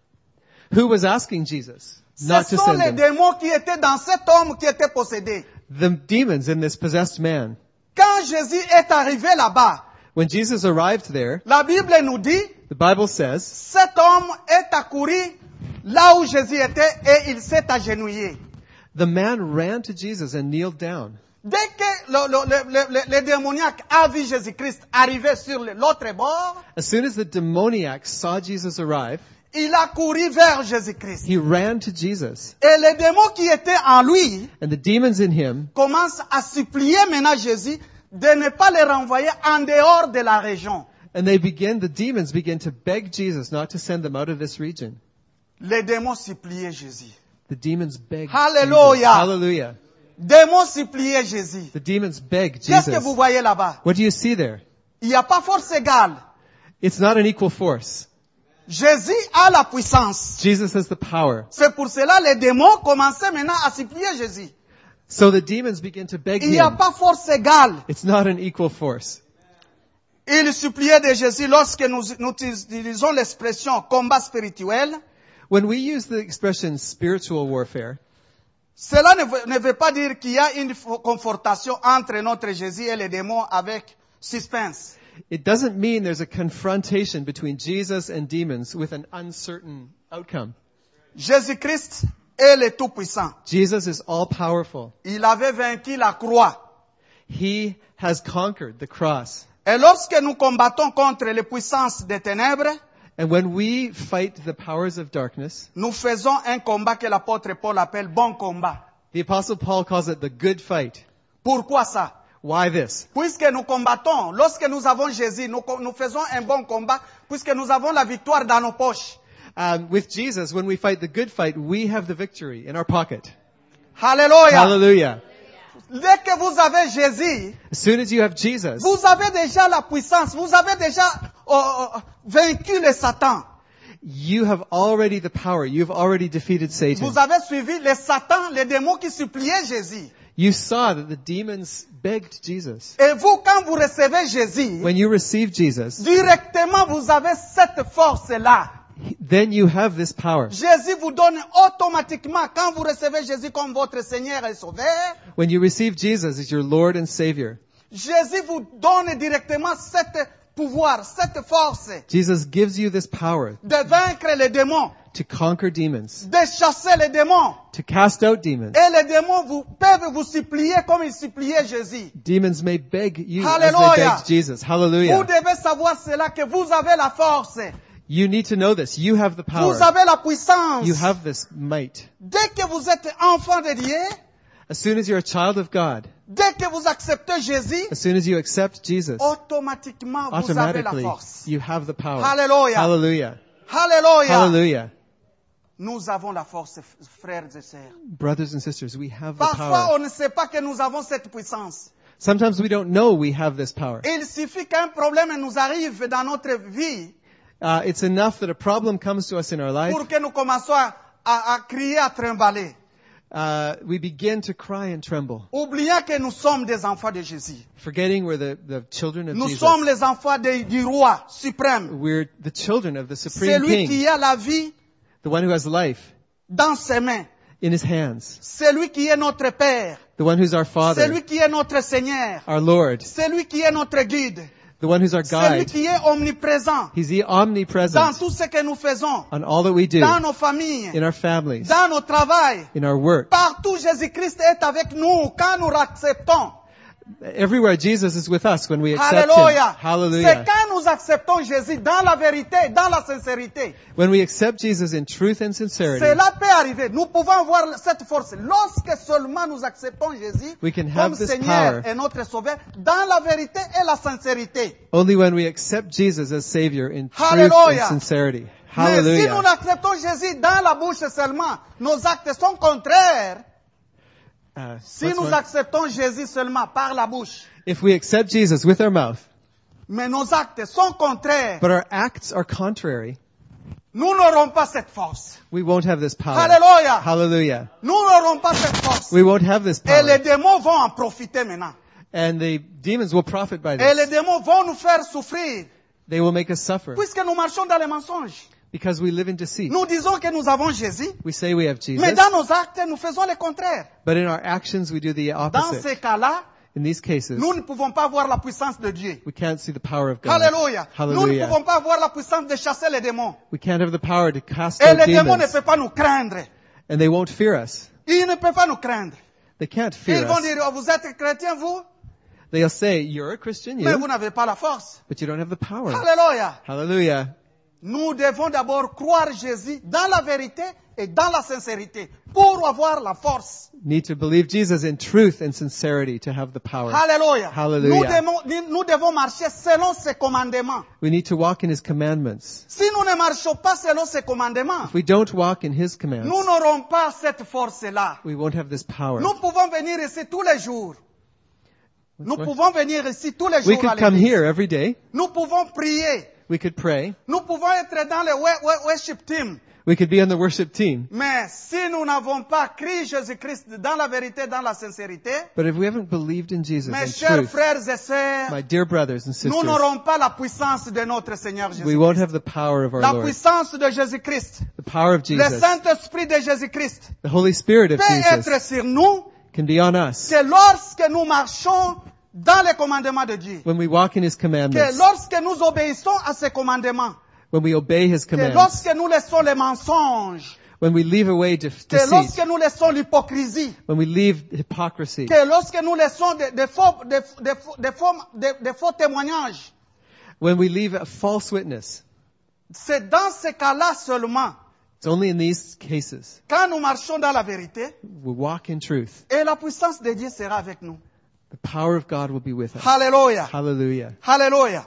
B: Who was asking Jesus not
A: Ce
B: to
A: sont
B: send
A: les
B: them?
A: démons qui étaient dans cet homme qui était possédé.
B: The demons in this possessed man.
A: Quand Jésus est arrivé là-bas,
B: When Jesus arrived there,
A: la Bible nous dit,
B: the Bible says,
A: cet homme est accouru là où Jésus était et il s'est agenouillé.
B: the man ran to Jesus and kneeled down.
A: Dès que le, le, le, le, le démoniaque a vu Jésus-Christ arriver sur le- l'autre bord,
B: As soon as the demoniac saw Jesus arrive,
A: il a couru vers Jésus-Christ.
B: he ran to Jesus.
A: Et les démons qui étaient en lui
B: And the demons in him
A: commencent à supplier maintenant Jésus de ne pas les renvoyer en dehors de la région.
B: And they begin, the demons begin to beg Jesus not to send them out of this region.
A: Les démons suppliaient Jésus.
B: The demons beg
A: Hallelujah.
B: Jesus. Hallelujah.
A: Démons suppliaient Jésus.
B: The demons beg
A: Qu'est-ce que vous
B: Jesus.
A: voyez là-bas?
B: What do you see there?
A: Il n'y a pas force égale.
B: It's not an equal force.
A: Jésus a la puissance.
B: Jesus has the power.
A: C'est pour cela les démons commençaient maintenant à supplier Jésus.
B: So the demons begin to beg
A: Il n'y a
B: him.
A: pas force égale.
B: It's not an equal force.
A: Ils suppliaient de Jésus lorsque nous, nous utilisons l'expression combat spirituel.
B: When we use the expression spiritual warfare,
A: Cela ne veut, ne veut pas dire qu'il y a une confrontation entre notre Jésus et les démons avec suspense.
B: it doesn't mean there's a confrontation between Jesus and demons with an uncertain outcome.
A: Jésus-Christ est le Tout-Puissant.
B: Jesus is all powerful.
A: Il avait vaincu la croix.
B: He has conquered the cross.
A: Et lorsque nous combattons contre les puissances des ténèbres,
B: And when we fight the powers of darkness,
A: nous faisons un combat que l'apôtre Paul appelle bon combat.
B: the Apostle Paul calls it the good fight.
A: Pourquoi ça?
B: Why this?
A: Puisque nous combattons, lorsque nous avons Jésus, nous, nous faisons un bon combat, puisque nous avons la victoire dans nos poches.
B: Um, with Jesus, when we fight the good fight, we have the victory in our pocket.
A: Alléluia.
B: Hallelujah.
A: Dès que vous avez Jésus,
B: As soon as you have Jesus,
A: vous avez déjà la puissance, vous avez déjà euh, vaincu le Satan.
B: you have already the power. You've already defeated Satan.
A: Vous avez suivi les Satan, les démons qui suppliaient Jésus.
B: You saw that the demons begged Jesus.
A: Et vous, quand vous recevez Jésus,
B: When you receive Jesus,
A: directement vous avez cette force-là.
B: then you have this power.
A: Jésus vous donne automatiquement, quand vous recevez Jésus comme votre Seigneur et Sauveur,
B: When you receive Jesus as your Lord and Savior,
A: Jésus vous donne directement cet pouvoir, cette force
B: Jesus gives you this power
A: de vaincre les démons,
B: to conquer demons,
A: de chasser les démons.
B: to cast out demons.
A: Et les démons vous, peuvent vous supplier comme ils suppliaient Jésus.
B: Demons may beg you as
A: Hallelujah.
B: they begged Jesus.
A: Vous
B: Hallelujah.
A: devez savoir cela, que vous avez la force.
B: You need to know this. You have the power.
A: Vous avez la puissance.
B: You have this might.
A: Dès que vous êtes enfant de Dieu,
B: As soon as you're a child of God,
A: dès que vous acceptez Jésus,
B: as soon as you accept Jesus,
A: automatiquement vous avez la
B: automatically
A: force.
B: you have the power.
A: Hallelujah.
B: Hallelujah.
A: Hallelujah.
B: Hallelujah.
A: Nous avons la force, frères et sœurs.
B: Brothers and sisters, we have the
A: Parfois,
B: power.
A: on ne sait pas que nous avons cette puissance.
B: Sometimes we don't know we have this power.
A: Il suffit qu'un problème nous arrive dans notre vie
B: Uh, it's enough that a problem comes to us in our life.
A: pour que nous commençons à, à, à crier, à trimballer.
B: Uh, we begin to cry and tremble,
A: Oubliant que nous sommes des enfants de Jésus.
B: forgetting we're the, the children of
A: Nous
B: Jesus.
A: sommes les enfants de- du roi suprême.
B: We're the children of the
A: C'est
B: Supreme
A: lui
B: King,
A: qui a la vie
B: the one who has life
A: dans ses mains.
B: in his hands,
A: C'est lui qui est notre Père.
B: the one who's our
A: C'est
B: Father,
A: lui qui est notre Seigneur.
B: our Lord,
A: C'est lui qui est notre guide.
B: the one who's our
A: C'est lui
B: guide.
A: qui est omniprésent
B: He's the
A: dans
B: omnipresent
A: tout ce que nous faisons,
B: on all that we do,
A: dans nos familles,
B: in our families,
A: dans nos travails.
B: in our work.
A: Partout, Jésus-Christ est avec nous quand nous l'acceptons.
B: Everywhere Jesus is with us when we accept
A: Alléluia.
B: Him.
A: C'est
B: Hallelujah.
A: quand nous acceptons Jésus dans la vérité, dans la sincérité.
B: When we accept Jesus in truth and sincerity,
A: Cela peut arriver. Nous pouvons avoir cette force lorsque seulement nous acceptons Jésus
B: we can
A: comme
B: have this
A: Seigneur
B: power
A: et notre Sauveur dans la vérité et la sincérité.
B: only when we accept Jesus as Savior in truth
A: Hallelujah.
B: and sincerity.
A: Mais si nous
B: Hallelujah.
A: acceptons Jésus dans la bouche seulement, nos actes sont contraires.
B: Uh,
A: Si
B: what's
A: nous
B: one?
A: acceptons Jésus seulement par la bouche,
B: If we accept Jesus with our mouth,
A: mais nos actes sont contraires,
B: but our acts are contrary,
A: nous n'aurons pas cette force.
B: we won't have this power.
A: Alléluia.
B: Hallelujah.
A: Nous n'aurons pas cette force.
B: We won't have this
A: Et les
B: power.
A: démons vont en profiter maintenant.
B: And the demons will profit by
A: Et les
B: this.
A: démons vont nous faire souffrir,
B: They will make us suffer
A: puisque nous marchons dans les mensonges.
B: because we live in deceit.
A: Nous disons que nous avons Jésus,
B: We say we have
A: mais
B: Jesus,
A: dans nos actes, nous faisons le contraire.
B: but in our actions we do the
A: Dans
B: opposite.
A: ces cas-là,
B: In these cases,
A: nous ne pouvons pas voir la puissance de Dieu.
B: we can't see the power of God.
A: Alléluia. Nous ne
B: Hallelujah.
A: pouvons pas voir la puissance de chasser les démons.
B: We can't have the power to cast
A: Et
B: out
A: les démons ne
B: demons,
A: peuvent pas nous craindre.
B: and they won't fear us.
A: Ils ne peuvent pas nous craindre.
B: They can't
A: Ils
B: fear
A: vont
B: us.
A: dire, oh, vous êtes chrétien, vous,
B: They'll say, you're a Christian,
A: mais
B: you,
A: vous n'avez pas la force.
B: but you don't have the power.
A: Alléluia.
B: Hallelujah.
A: Nous devons d'abord croire Jésus dans la vérité et dans la sincérité pour avoir la force.
B: Need to believe Jesus in truth and sincerity to have the power.
A: Alléluia.
B: Hallelujah.
A: Nous devons, nous devons marcher selon ses commandements.
B: We need to walk in His commandments.
A: Si nous ne marchons pas selon ses commandements,
B: If we don't walk in His
A: nous
B: commands,
A: n'aurons pas cette force-là.
B: we won't have this power.
A: Nous pouvons venir ici tous les jours. Nous
B: What?
A: pouvons venir ici tous les
B: We
A: jours à
B: could come
A: l'église.
B: here every day.
A: Nous pouvons prier.
B: We could pray.
A: Nous pouvons être dans le we- we- worship team.
B: We could be on the worship team.
A: Mais si nous n'avons pas crié Jésus-Christ dans la vérité, dans la sincérité,
B: But if we haven't believed in Jesus
A: mes
B: in
A: chers
B: truth,
A: frères et sœurs,
B: my dear brothers and
A: nous
B: sisters,
A: n'aurons pas la puissance de notre Seigneur
B: we won't
A: Jésus-Christ.
B: have the power of our
A: La
B: Lord.
A: puissance de Jésus-Christ,
B: The power of
A: le
B: Jesus,
A: Saint-Esprit de Jésus-Christ
B: the Holy Spirit of
A: peut être
B: Jesus
A: sur nous
B: can be on us
A: que lorsque nous marchons dans les commandements de Dieu,
B: when we walk in His
A: que
B: commandments,
A: lorsque nous obéissons à ses commandements,
B: when we obey His
A: que
B: commands,
A: lorsque nous laissons les mensonges,
B: when we leave away def-
A: que lorsque
B: deceit,
A: nous laissons l'hypocrisie,
B: when we leave hypocrisy,
A: que lorsque nous laissons des, des faux, des, des faux- des faux, des- des faux témoignages,
B: when we leave a false witness.
A: c'est dans ces cas-là seulement,
B: It's only in these cases
A: quand nous marchons dans la vérité,
B: we walk in truth.
A: et la puissance de Dieu sera avec nous.
B: The power of God will be with us.
A: Alléluia.
B: Hallelujah.
A: Alléluia.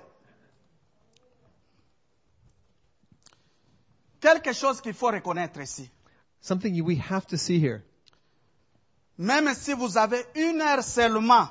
A: Quelque chose qu'il faut reconnaître ici.
B: Something you- we have to see here.
A: Même si vous avez une heure seulement,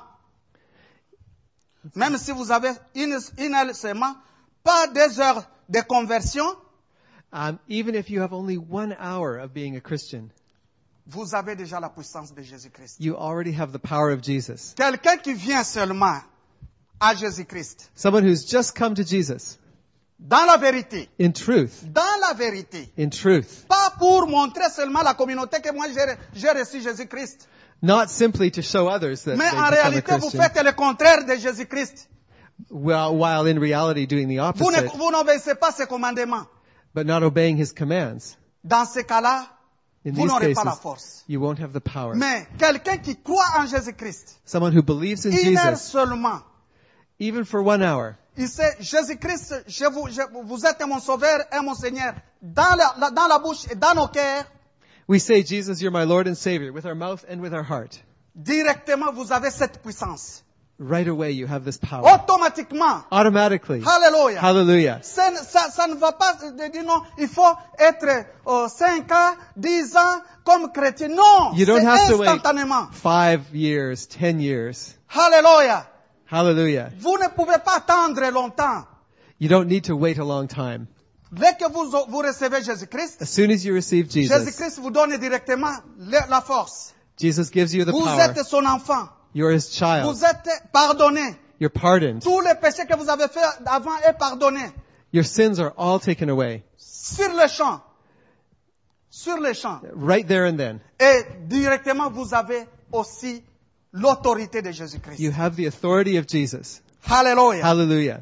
A: même si vous avez une, une heure seulement, pas deux heures de conversion,
B: Um, even if you have only one hour of being a Christian,
A: vous avez déjà la puissance de Jésus-Christ.
B: You already have the power of Jesus.
A: Quelqu'un qui vient seulement à Jésus-Christ,
B: Someone who's just come to Jesus
A: dans la vérité,
B: in truth,
A: dans la vérité,
B: in truth,
A: pas pour montrer seulement à la communauté que moi j'ai j'ai reçu Jésus-Christ,
B: not simply to show others that
A: mais
B: they
A: en
B: become a
A: réalité vous
B: Christian,
A: faites le contraire de Jésus-Christ.
B: while, while in reality doing the
A: Vous ne-
B: opposite,
A: vous n'obéissez pas ses commandements.
B: but not obeying his commands.
A: Dans ce cas-là,
B: In
A: vous
B: these
A: n'aurez pas la
B: cases,
A: force.
B: you won't have the power.
A: Mais quelqu'un qui croit en Jésus-Christ,
B: Someone who believes in
A: une heure
B: Jesus,
A: seulement,
B: even for one hour,
A: il sait, Jésus-Christ, je vous, je- vous êtes mon sauveur et mon Seigneur. Dans la, la- dans la bouche et dans nos cœurs,
B: we say, Jesus, you're my Lord and Savior, with our mouth and with our heart.
A: directement vous avez cette puissance.
B: Right away, you have this power.
A: Automatiquement.
B: Automatically.
A: Alléluia.
B: Hallelujah.
A: Ça, ne- ça, ça ne va pas de dire non, il faut être euh, cinq ans, dix ans comme chrétien. Non,
B: You don't
A: c'est
B: have to wait
A: instantanément.
B: five years, ten years.
A: Alléluia.
B: Hallelujah.
A: Vous ne pouvez pas attendre longtemps.
B: You don't need to wait a long time.
A: Dès que vous, vous recevez Jésus-Christ,
B: As soon as you receive Jesus,
A: Jésus-Christ vous donne directement le- la force.
B: Jesus gives you the
A: Vous
B: power.
A: êtes son enfant.
B: You're his child.
A: Vous êtes pardonné.
B: You're pardoned.
A: Tous les péchés que vous avez faits avant est pardonné.
B: Your sins are all taken away.
A: Sur le champ. Sur le champ.
B: Right there and then.
A: Et directement, vous avez aussi l'autorité de Jésus-Christ.
B: You have the authority of Jesus.
A: Alléluia.
B: Hallelujah.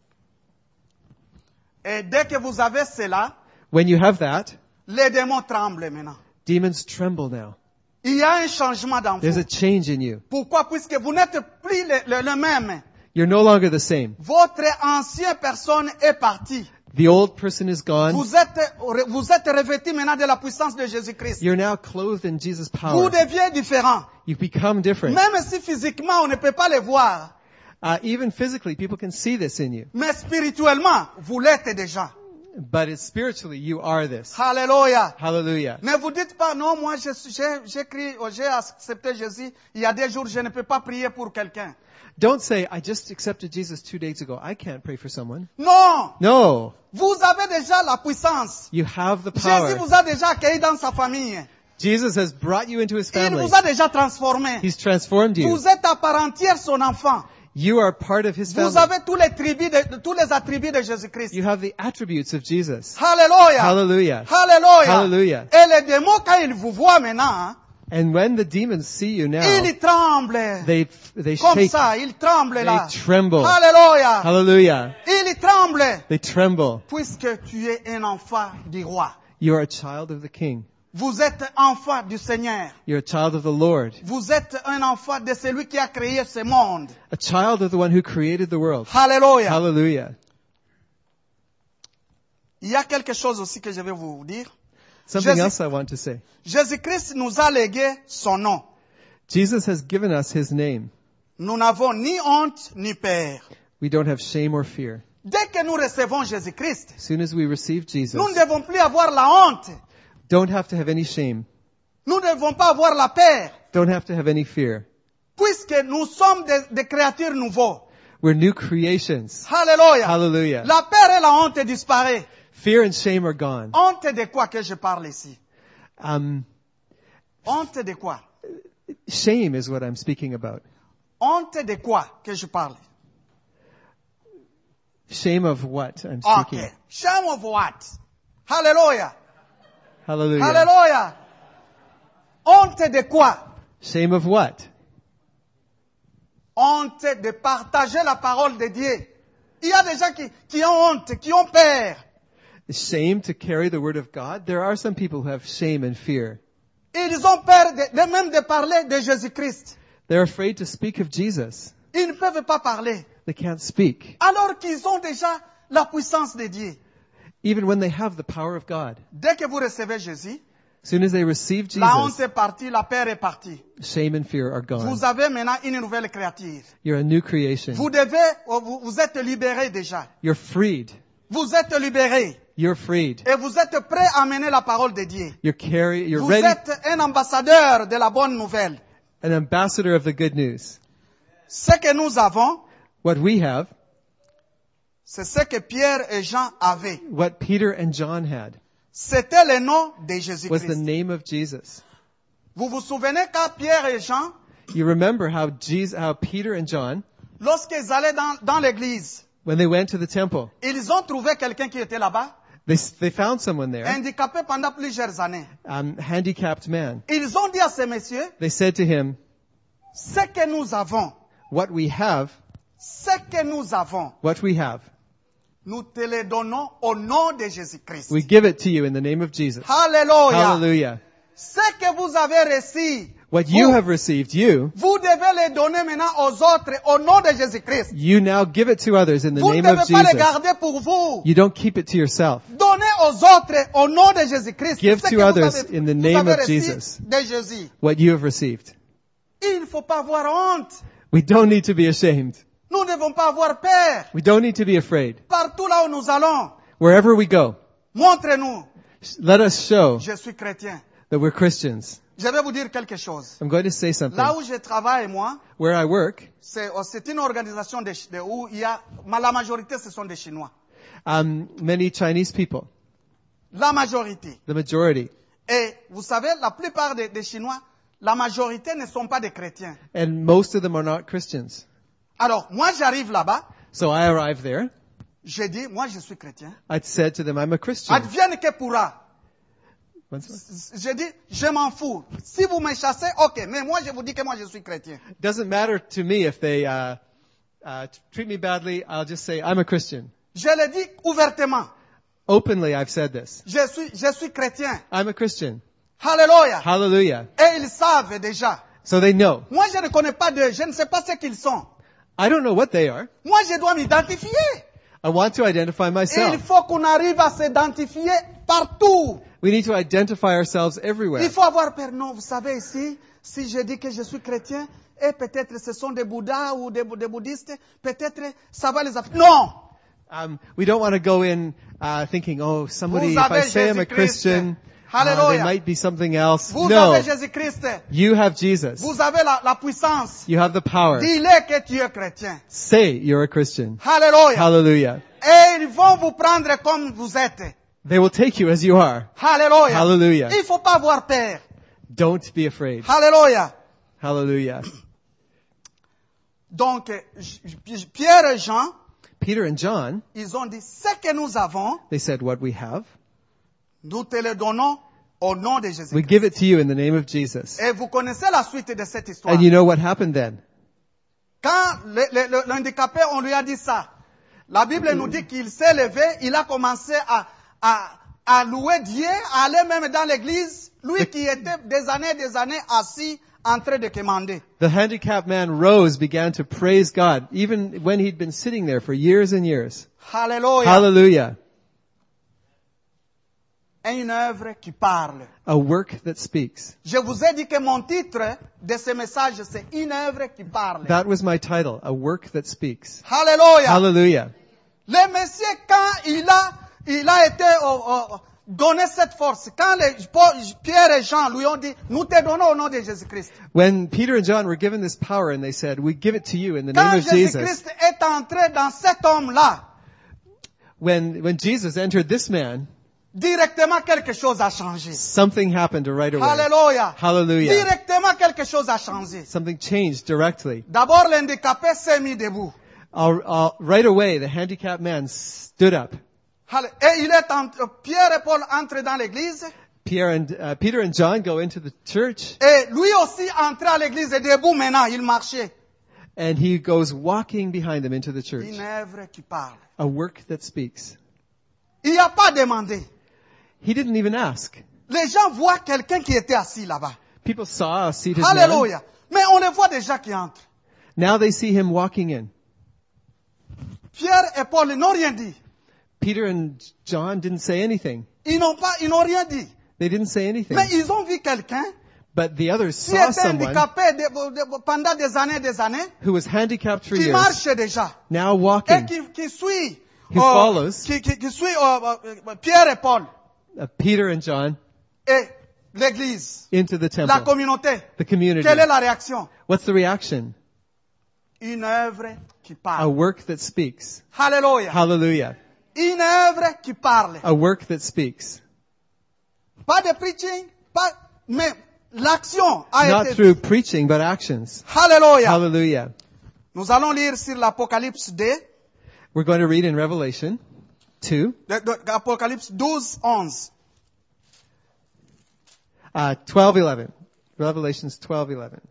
A: Et dès que vous avez cela,
B: When you have that,
A: les démons tremblent maintenant.
B: demons tremble now.
A: Il y a un changement dans
B: There's
A: vous.
B: a change in you.
A: Pourquoi? Puisque vous n'êtes plus le, le- le même.
B: You're no longer the same.
A: Votre ancienne personne est partie.
B: The old person is gone.
A: Vous êtes, vous êtes revêtu maintenant de la puissance de Jésus-Christ.
B: You're now clothed in Jesus'
A: Vous
B: power.
A: devenez différent.
B: You become different.
A: Même si physiquement on ne peut pas le voir.
B: Uh, even physically, people can see this in you.
A: Mais spirituellement, vous l'êtes déjà.
B: But it's spiritually, you are this.
A: Alléluia.
B: Hallelujah.
A: Ne vous dites pas, non, moi je suis- j'ai j'ai cru- oh, j'ai accepté Jésus, il y a des jours je ne peux pas prier pour quelqu'un.
B: Don't say, I just accepted Jesus two days ago. I can't pray for someone.
A: Non,
B: No.
A: vous avez déjà la puissance.
B: You have the
A: Jésus
B: power.
A: vous a déjà accueilli dans sa famille.
B: Jesus has brought you into his
A: Il
B: family.
A: vous a déjà transformé.
B: He's transformed you.
A: Vous êtes à part entière son enfant.
B: You are part of his
A: Vous
B: family.
A: avez tous les, tribus de, tous les attributs de Jésus-Christ.
B: You have the attributes of Jesus.
A: Alléluia.
B: Hallelujah.
A: Alléluia.
B: Hallelujah.
A: Et les démons, quand ils vous voient maintenant, hein,
B: And when the demons see you now,
A: ils tremblent.
B: they, they
A: Comme
B: shake.
A: ça, ils tremblent là.
B: They tremble.
A: Alléluia.
B: Hallelujah.
A: Ils tremblent.
B: They tremble.
A: Puisque tu es un enfant du roi.
B: You are a child of the King.
A: Vous êtes enfant du Seigneur.
B: You're a child of the Lord.
A: Vous êtes un enfant de celui qui a créé ce monde.
B: A child of the one who created the world.
A: Alléluia.
B: Hallelujah.
A: Il y a quelque chose aussi que je vais vous dire.
B: Something
A: Jésus-
B: else I want to say.
A: Jésus-Christ nous a légué son nom.
B: Jesus has given us his name.
A: Nous n'avons ni honte ni peur.
B: We don't have shame or fear.
A: Dès que nous recevons Jésus-Christ,
B: As soon as we receive Jesus,
A: nous ne devons plus avoir la honte.
B: don't have to have any shame.
A: Nous ne devons pas avoir la peur.
B: Don't have to have any fear.
A: Puisque nous sommes des, des créatures nouveaux.
B: We're new creations.
A: Alléluia.
B: Hallelujah.
A: La peur et la honte disparaissent.
B: Fear and shame are gone.
A: Honte de quoi que je parle ici?
B: Um,
A: Honte de quoi?
B: shame is what I'm speaking about.
A: Honte de quoi que je parle?
B: Shame of what I'm
A: Ok.
B: speaking.
A: Shame of what? Alléluia.
B: Hallelujah.
A: Alléluia. Honte de quoi?
B: Shame of what?
A: Honte de partager la parole de Dieu. Il y a des gens qui, qui ont honte, qui ont peur.
B: Shame to carry the word of God? There are some people who have shame and fear.
A: Ils ont peur de, de même de parler de Jésus-Christ.
B: They're afraid to speak of Jesus.
A: Ils ne peuvent pas parler.
B: They can't speak,
A: Alors qu'ils ont déjà la puissance de Dieu.
B: even when they have the power of God.
A: Dès que vous recevez Jésus,
B: As soon as they receive
A: la honte
B: Jesus,
A: est partie, la peur est partie.
B: shame and fear are gone.
A: Vous avez maintenant une nouvelle créature.
B: You're a new creation.
A: Vous devez, vous, vous êtes libéré déjà.
B: You're freed.
A: Vous êtes libéré.
B: You're freed.
A: Et vous êtes prêt à mener la parole de Dieu.
B: You're carry, you're
A: Vous
B: ready,
A: êtes un ambassadeur de la bonne nouvelle.
B: an ambassador of the good news.
A: Ce que nous avons,
B: What we have,
A: c'est ce que Pierre et Jean avaient.
B: what Peter and John had,
A: C'était le nom de
B: was the
A: Jésus-Christ.
B: name of Jesus.
A: Vous vous souvenez quand Pierre et Jean,
B: You remember how Jesus, how Peter and John,
A: lorsqu'ils allaient dans, dans l'église,
B: when they went to the temple,
A: ils ont trouvé quelqu'un qui était là-bas,
B: they, they found someone there,
A: handicapé pendant plusieurs années.
B: um, handicapped man.
A: Ils ont dit à ces messieurs,
B: They said to him,
A: ce que nous avons,
B: what we have,
A: ce que nous avons,
B: what we have,
A: nous te le donnons au nom de Jésus-Christ.
B: we give it to you in the name of Jesus.
A: Alléluia.
B: Hallelujah.
A: Ce que vous avez reçu,
B: What you
A: vous,
B: have received, you,
A: vous devez le donner maintenant aux autres au nom de Jésus-Christ.
B: you now give it to others in the
A: Vous ne
B: name of
A: devez pas le
B: Jesus.
A: garder pour vous.
B: You don't keep it to yourself.
A: Donnez aux autres au nom de Jésus-Christ.
B: Give
A: Ce
B: to
A: que vous
B: others
A: avez-
B: in the
A: vous
B: name
A: avez
B: of
A: reçu
B: Jesus.
A: de Jésus.
B: What you have received.
A: Il ne faut pas avoir honte.
B: We don't need to be ashamed.
A: Nous ne devons pas avoir peur.
B: We don't need to be afraid.
A: Partout là où nous allons,
B: Wherever we go,
A: montrez-nous,
B: let us show
A: je suis chrétien.
B: that we're Christians.
A: Je vais vous dire quelque chose.
B: I'm going to say something.
A: Là où je travaille, moi,
B: Where I work,
A: c'est oh, c'est une organisation de, de- où il y a, ma- la majorité, ce sont des Chinois.
B: um, many Chinese people,
A: La majorité.
B: the majority,
A: Et vous savez, la plupart des, des Chinois, la majorité ne sont pas des chrétiens.
B: and most of them are not Christians.
A: Alors, moi, j'arrive là-bas,
B: So I arrived there.
A: je dis, moi, je suis chrétien.
B: I said to them, I'm a Christian.
A: Advienne que pourra.
B: Once more.
A: Je dis, je m'en fous. Si vous me chassez, ok. Mais moi, je vous dis que moi, je suis chrétien.
B: Doesn't matter to me if they uh, uh, treat me badly. I'll just say I'm a Christian.
A: Je le dis ouvertement.
B: Openly, I've said this.
A: Je suis, je suis chrétien.
B: I'm a Christian.
A: Alléluia.
B: Hallelujah.
A: Et ils savent déjà.
B: So they know.
A: Moi, je ne connais pas d'eux. Je ne sais pas ce qu'ils sont.
B: I don't know what they are.
A: Moi, je dois m'identifier.
B: I want to identify
A: Et il
B: myself.
A: faut qu'on arrive à s'identifier partout.
B: We need to identify ourselves everywhere.
A: Il faut avoir peur. Non, vous savez ici, si je dis que je suis chrétien, et peut-être ce sont des Bouddhas ou des, des bouddhistes, peut-être ça va les affecter. Non!
B: Um, we don't want to go in uh, thinking, oh, somebody,
A: Vous
B: if I
A: avez
B: say I'm a
A: Jésus-Christ.
B: Christian, uh, they
A: Hallelujah.
B: might be something else.
A: Vous
B: No,
A: avez Jésus-Christ.
B: you have Jesus.
A: Vous avez la, la puissance.
B: You have the power.
A: Dis-le que tu es chrétien.
B: Say you're a Christian.
A: Alléluia.
B: Hallelujah.
A: Et ils vont vous prendre comme vous êtes.
B: They will take you as you are.
A: Alléluia.
B: Hallelujah.
A: Il ne faut pas avoir peur.
B: Don't be afraid.
A: Alléluia.
B: Hallelujah.
A: Donc, J- J- Pierre et Jean,
B: Peter and John,
A: ils ont dit, ce que nous avons,
B: they said, what we have,
A: nous te le donnons au nom de Jésus.
B: we give it to you in the name of Jesus.
A: Et vous connaissez la suite de cette histoire.
B: And you know what happened then?
A: Quand le- le- le- l'handicapé, on lui a dit ça, la Bible nous dit qu'il s'est levé, il a commencé à, à, à louer Dieu, à aller même dans l'église, lui qui était des années des années assis en train de commander.
B: The handicapped man rose, began to praise God, even when he'd been sitting there for years and years.
A: Alléluia.
B: Hallelujah.
A: Et une œuvre qui parle.
B: A work that speaks.
A: Je vous ai dit que mon titre de ce message, c'est une œuvre qui parle.
B: That was my title, a work that speaks.
A: Alléluia.
B: Hallelujah.
A: Le Messie, quand il a, il a été oh, oh, donné cette force, quand les, Paul- Pierre et Jean lui ont dit, nous te donnons au nom de Jésus-Christ.
B: When Peter and John were given this power and they said, we give it to you in the
A: Quand
B: name of Jesus.
A: Jésus-Christ est entré dans cet homme-là,
B: When, when Jesus entered this man,
A: directement quelque chose a changé.
B: something happened right away.
A: Alléluia.
B: Hallelujah.
A: Directement quelque chose a changé.
B: Something changed directly.
A: D'abord, l'handicapé s'est mis debout.
B: All, all, right away, the handicapped man stood up.
A: Allez. Et il est en- Pierre et Paul entrent dans l'église.
B: Pierre and, uh, Peter and John go into the church,
A: Et lui aussi entré à l'église et debout maintenant, il marchait.
B: and he goes walking behind them into the church.
A: Une œuvre qui parle.
B: A work that speaks.
A: Il n'a pas demandé.
B: He didn't even ask.
A: Les gens voient quelqu'un qui était assis là-bas.
B: People saw a seated man.
A: Alléluia. Mais on les voit déjà qui entrent.
B: Now they see him walking in.
A: Pierre et Paul n'ont rien dit.
B: Peter and John didn't say anything.
A: Ils n'ont pas, ils n'ont rien dit.
B: They didn't say anything.
A: Mais ils ont vu quelqu'un
B: But the others
A: qui
B: saw
A: était
B: someone
A: handicapé de- de- pendant des années, des années,
B: who was handicapped for
A: qui
B: years,
A: marche déjà.
B: now
A: Et
B: walking.
A: qui, qui suit,
B: He
A: euh,
B: follows.
A: qui, qui, qui suit euh, euh, Pierre et Paul
B: Uh, Peter and John
A: et l'église,
B: into the
A: la
B: temple,
A: communauté.
B: the community.
A: Quelle est la réaction?
B: What's the reaction?
A: Une œuvre qui
B: A
A: parle.
B: work that speaks.
A: Alléluia.
B: Hallelujah.
A: Une œuvre qui parle.
B: A work that speaks.
A: Pas de preaching, pas, mais l'action a
B: Not
A: été
B: through preaching, but actions.
A: Alléluia.
B: Hallelujah.
A: Nous allons lire sur l'Apocalypse deux,
B: We're going to read in Revelation two,
A: de- de- Apocalypse douze, onze.
B: uh, twelve eleven. Revelations twelve eleven.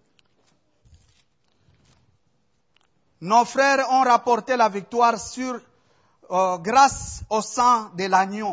A: Nos frères ont rapporté la victoire sur, euh, grâce au sang de l'agneau.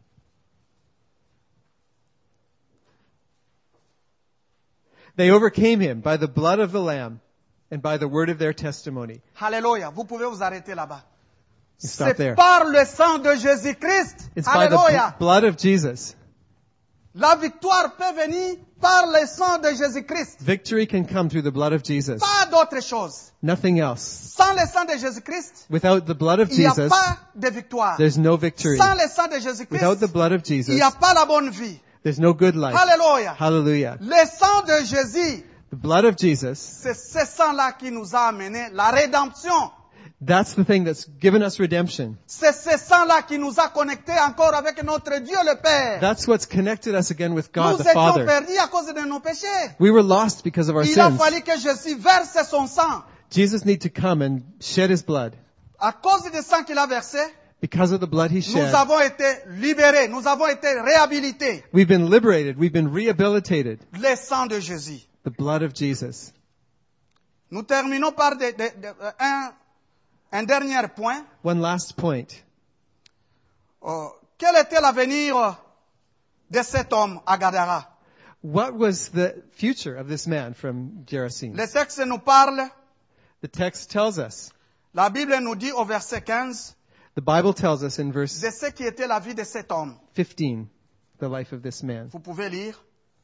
B: They overcame him by the blood of the Lamb and by the word of their testimony.
A: Alléluia. Vous pouvez vous arrêter là-bas.
B: You stop
A: C'est
B: there.
A: par le sang de Jésus-Christ.
B: It's by the
A: Alléluia.
B: bl- blood of Jesus.
A: La victoire peut venir par le sang de Jésus-Christ.
B: Victory can come through the blood of Jesus.
A: Pas d'autre chose.
B: Nothing else.
A: Sans le sang de Jésus-Christ,
B: Without the blood of
A: il n'y a
B: Jesus,
A: pas de victoire.
B: there's no victory.
A: Sans le sang de Jésus-Christ,
B: Without the blood of
A: il
B: Jesus,
A: n'y a pas la bonne vie.
B: there's no good life.
A: Alléluia.
B: Hallelujah.
A: Le sang de Jésus,
B: The blood of Jesus,
A: c'est ce sang-là qui nous a amené la rédemption.
B: that's the thing that's given us redemption.
A: C'est ce sang-là qui nous a connectés encore avec notre Dieu le Père.
B: That's what's connected us again with God
A: Nous
B: the
A: étions
B: Father.
A: perdus à cause de nos péchés.
B: We were lost because of our
A: Il a
B: sins.
A: fallu que Jésus verse son sang.
B: Jesus needed to come and shed his blood.
A: À cause du sang qu'il a versé,
B: Because of the blood he
A: nous
B: shed,
A: avons été libérés, nous avons été réhabilités.
B: we've been liberated, we've been rehabilitated.
A: Le sang de Jésus.
B: The blood of Jesus.
A: Nous terminons par de- de- de- un, un dernier point.
B: One last point.
A: Euh, quel était l'avenir de cet homme à Gadara?
B: What was the future of this man from Gerasene?
A: Le texte nous parle,
B: The text tells us,
A: la Bible nous dit au verset quinze,
B: the Bible tells us in verse
A: de ce qui était la vie de cet homme.
B: fifteen, the life of this man.
A: Vous pouvez lire.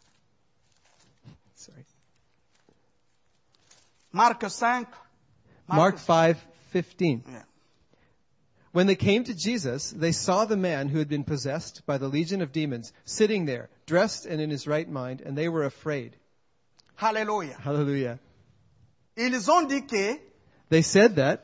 B: Sorry.
A: Marc cinq.
B: Mark five fifteen.
A: Yeah.
B: When they came to Jesus, they saw the man who had been possessed by the legion of demons sitting there, dressed and in his right mind, and they were afraid.
A: Alléluia.
B: Hallelujah.
A: Ils ont dit que,
B: They said that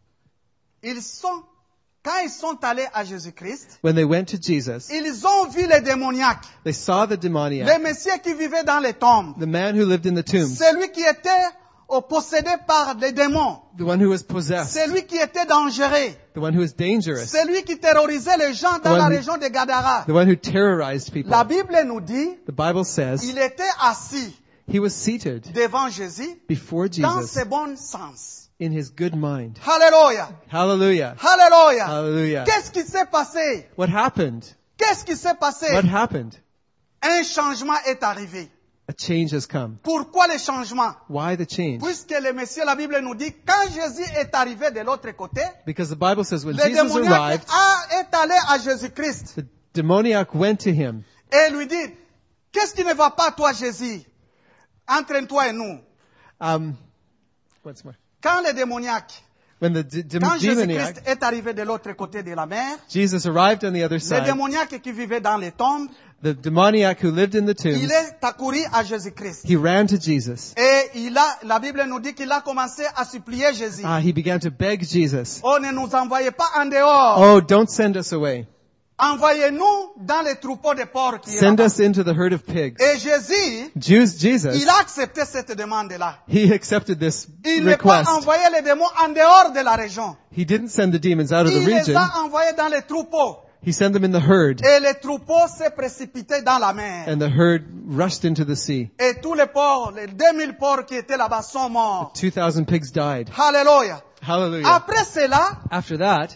A: ils sont, quand ils sont allés à Jésus-Christ,
B: when they went to Jesus,
A: ils ont vu les démoniaques,
B: they saw the
A: les
B: demoniac,
A: messieurs qui vivaient dans les tombes,
B: the man who lived in the tombs,
A: celui qui était euh, possédé par les démons,
B: the one who was possessed,
A: celui qui était dangereux,
B: the one who was dangerous,
A: celui qui terrorisait les gens dans
B: one
A: la
B: who-
A: région de Gadara.
B: the one who terrorized people.
A: La Bible nous dit,
B: The Bible says
A: il était assis
B: he was seated
A: devant Jésus
B: before
A: dans
B: Jesus
A: ses bons sens.
B: in his good mind.
A: Alléluia.
B: Hallelujah.
A: Alléluia.
B: Hallelujah.
A: Qu'est-ce qui s'est passé?
B: What happened?
A: Qu'est-ce qui s'est passé?
B: What happened?
A: Un changement est arrivé.
B: A change has come.
A: Pourquoi le changement?
B: Why the change?
A: Puisque le Messie, la Bible nous dit, quand Jésus est arrivé de l'autre côté,
B: Because the Bible says when
A: le
B: Jesus
A: démoniaque
B: arrived,
A: a- est allé à Jésus-Christ
B: the demoniac went to him
A: et lui dit, qu'est-ce qui ne va pas toi Jésus? Entre toi et nous.
B: um, what's more?
A: Quand le démoniaque,
B: When the d-
A: quand
B: demoniac,
A: Jésus-Christ est arrivé de l'autre côté de la mer,
B: Jesus arrived on the other
A: le
B: side,
A: démoniaque qui vivait dans les tombes,
B: the demoniac who lived in the tombs,
A: il est accouru à Jésus-Christ.
B: he ran to Jesus.
A: Et il a, la Bible nous dit qu'il a commencé à supplier Jésus.
B: Ah, he began to beg Jesus,
A: Oh, ne nous envoyez pas en dehors.
B: oh, don't send us away.
A: Envoyez-nous dans les troupeaux de porcs qui est
B: Send
A: là-bas.
B: us into the herd of pigs.
A: Et Jésus,
B: Jews, Jesus,
A: il a accepté cette demande-là.
B: he accepted this
A: Il n'a pas
B: request.
A: envoyé les démons en dehors de la région.
B: He didn't send the demons out of the
A: Il les
B: region.
A: a envoyés dans les troupeaux.
B: He sent them in the herd,
A: Et les troupeaux s'est précipité dans la mer.
B: and the herd rushed into the sea.
A: Et tous les porcs, les deux mille porcs qui étaient là-bas sont morts.
B: two thousand pigs died.
A: Alléluia.
B: Hallelujah.
A: Après cela,
B: After that,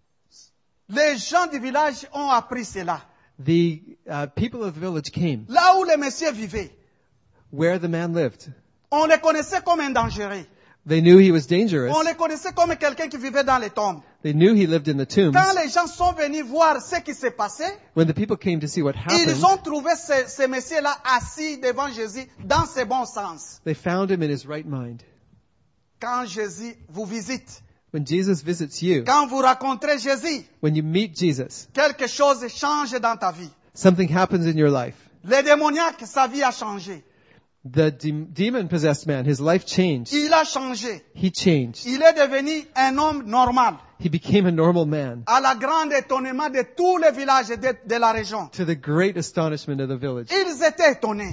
A: les gens du village ont appris cela.
B: the uh, people of the village came
A: Là où le monsieur vivait,
B: where the man lived.
A: on les connaissait comme un dangereux.
B: They knew he was dangerous.
A: On les connaissait comme quelqu'un qui vivait dans les tombes.
B: They knew he lived in the tombs.
A: Quand les gens sont venus voir ce qui s'est passé,
B: When the people came to see what happened,
A: ils ont trouvé ce, ce monsieur-là assis devant Jésus dans ses bons sens.
B: they found him in his right mind.
A: Quand Jésus vous visite,
B: When Jesus visits you,
A: quand vous rencontrez Jésus,
B: when you meet Jesus,
A: quelque chose change dans ta vie.
B: something happens in your life.
A: Le démoniaque, sa vie a changé.
B: The de- demon-possessed man, his life changed.
A: Il a changé.
B: He changed.
A: Il est devenu un homme normal,
B: He became a normal man,
A: à la grande étonnement de tous les villages de, de la région.
B: to the great astonishment of the village.
A: Ils étaient étonnés.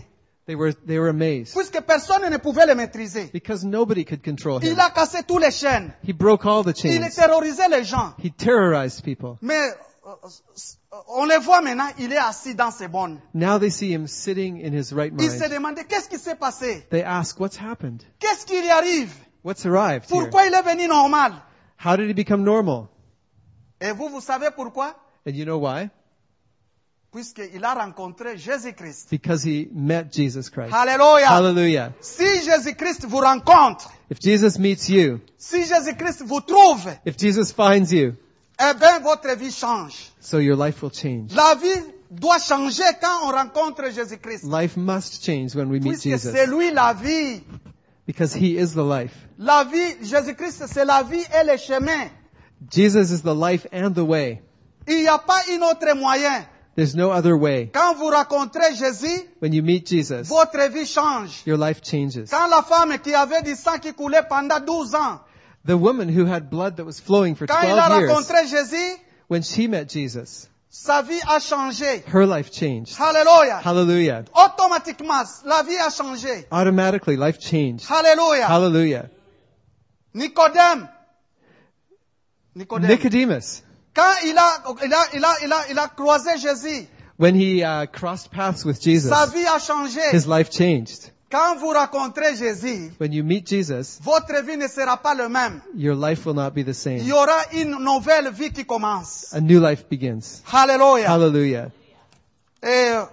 B: They were, they were amazed
A: puisque personne ne pouvait le maîtriser.
B: because nobody could control him.
A: Il a cassé tous les chaînes.
B: He broke all the
A: Il
B: chains.
A: terrorisait les gens.
B: He terrorized people.
A: Mais euh, euh, on le voit maintenant, il est assis dans ses bonnes.
B: Now they see him sitting in his right
A: Il se
B: mind.
A: demandait qu'est-ce qui s'est passé?
B: They ask, what's happened?
A: Qu'est-ce qui lui arrive?
B: What's arrived here?
A: Pourquoi il est venu normal?
B: How did he become normal?
A: Et vous, vous savez pourquoi?
B: And you know why?
A: Puisqu'il a rencontré Jésus-Christ.
B: Because he met Jesus Christ.
A: Alléluia.
B: Hallelujah.
A: Si Jésus-Christ vous rencontre,
B: If Jesus meets you,
A: si Jésus-Christ vous trouve,
B: if Jesus finds you,
A: eh bien, votre vie change.
B: so your life will change.
A: La vie doit changer quand on rencontre Jésus-Christ.
B: Life must change when we meet
A: Puisque
B: Jesus.
A: c'est lui la vie.
B: Because he is the life.
A: La vie, Jésus-Christ, c'est la vie et le chemin.
B: Jesus is the life and the way.
A: Il n'y a pas un autre moyen.
B: There's no other way.
A: Quand vous rencontrez Jésus,
B: When you meet Jesus,
A: votre vie change.
B: your life changes.
A: Quand la femme qui avait du sang qui coulait pendant douze ans,
B: The woman who had blood that was flowing for
A: quand il a
B: twelve years,
A: rencontré Jésus,
B: when she met Jesus,
A: sa vie a changé.
B: her life changed.
A: Alléluia.
B: Hallelujah.
A: Automatiquement, la vie a changé.
B: Automatically, life changed.
A: Alléluia.
B: Hallelujah.
A: Nicodème. Nicodème.
B: Nicodemus,
A: Quand il a, il a, il a, il a, il a croisé Jésus,
B: when he uh, crossed paths with Jesus,
A: sa vie a changé.
B: his life changed.
A: Quand vous rencontrez Jésus,
B: When you meet Jesus,
A: votre vie ne sera pas le même.
B: your life will not be the
A: Il
B: same.
A: y aura une nouvelle vie qui commence.
B: A new life begins.
A: Alléluia.
B: Hallelujah.
A: Et euh,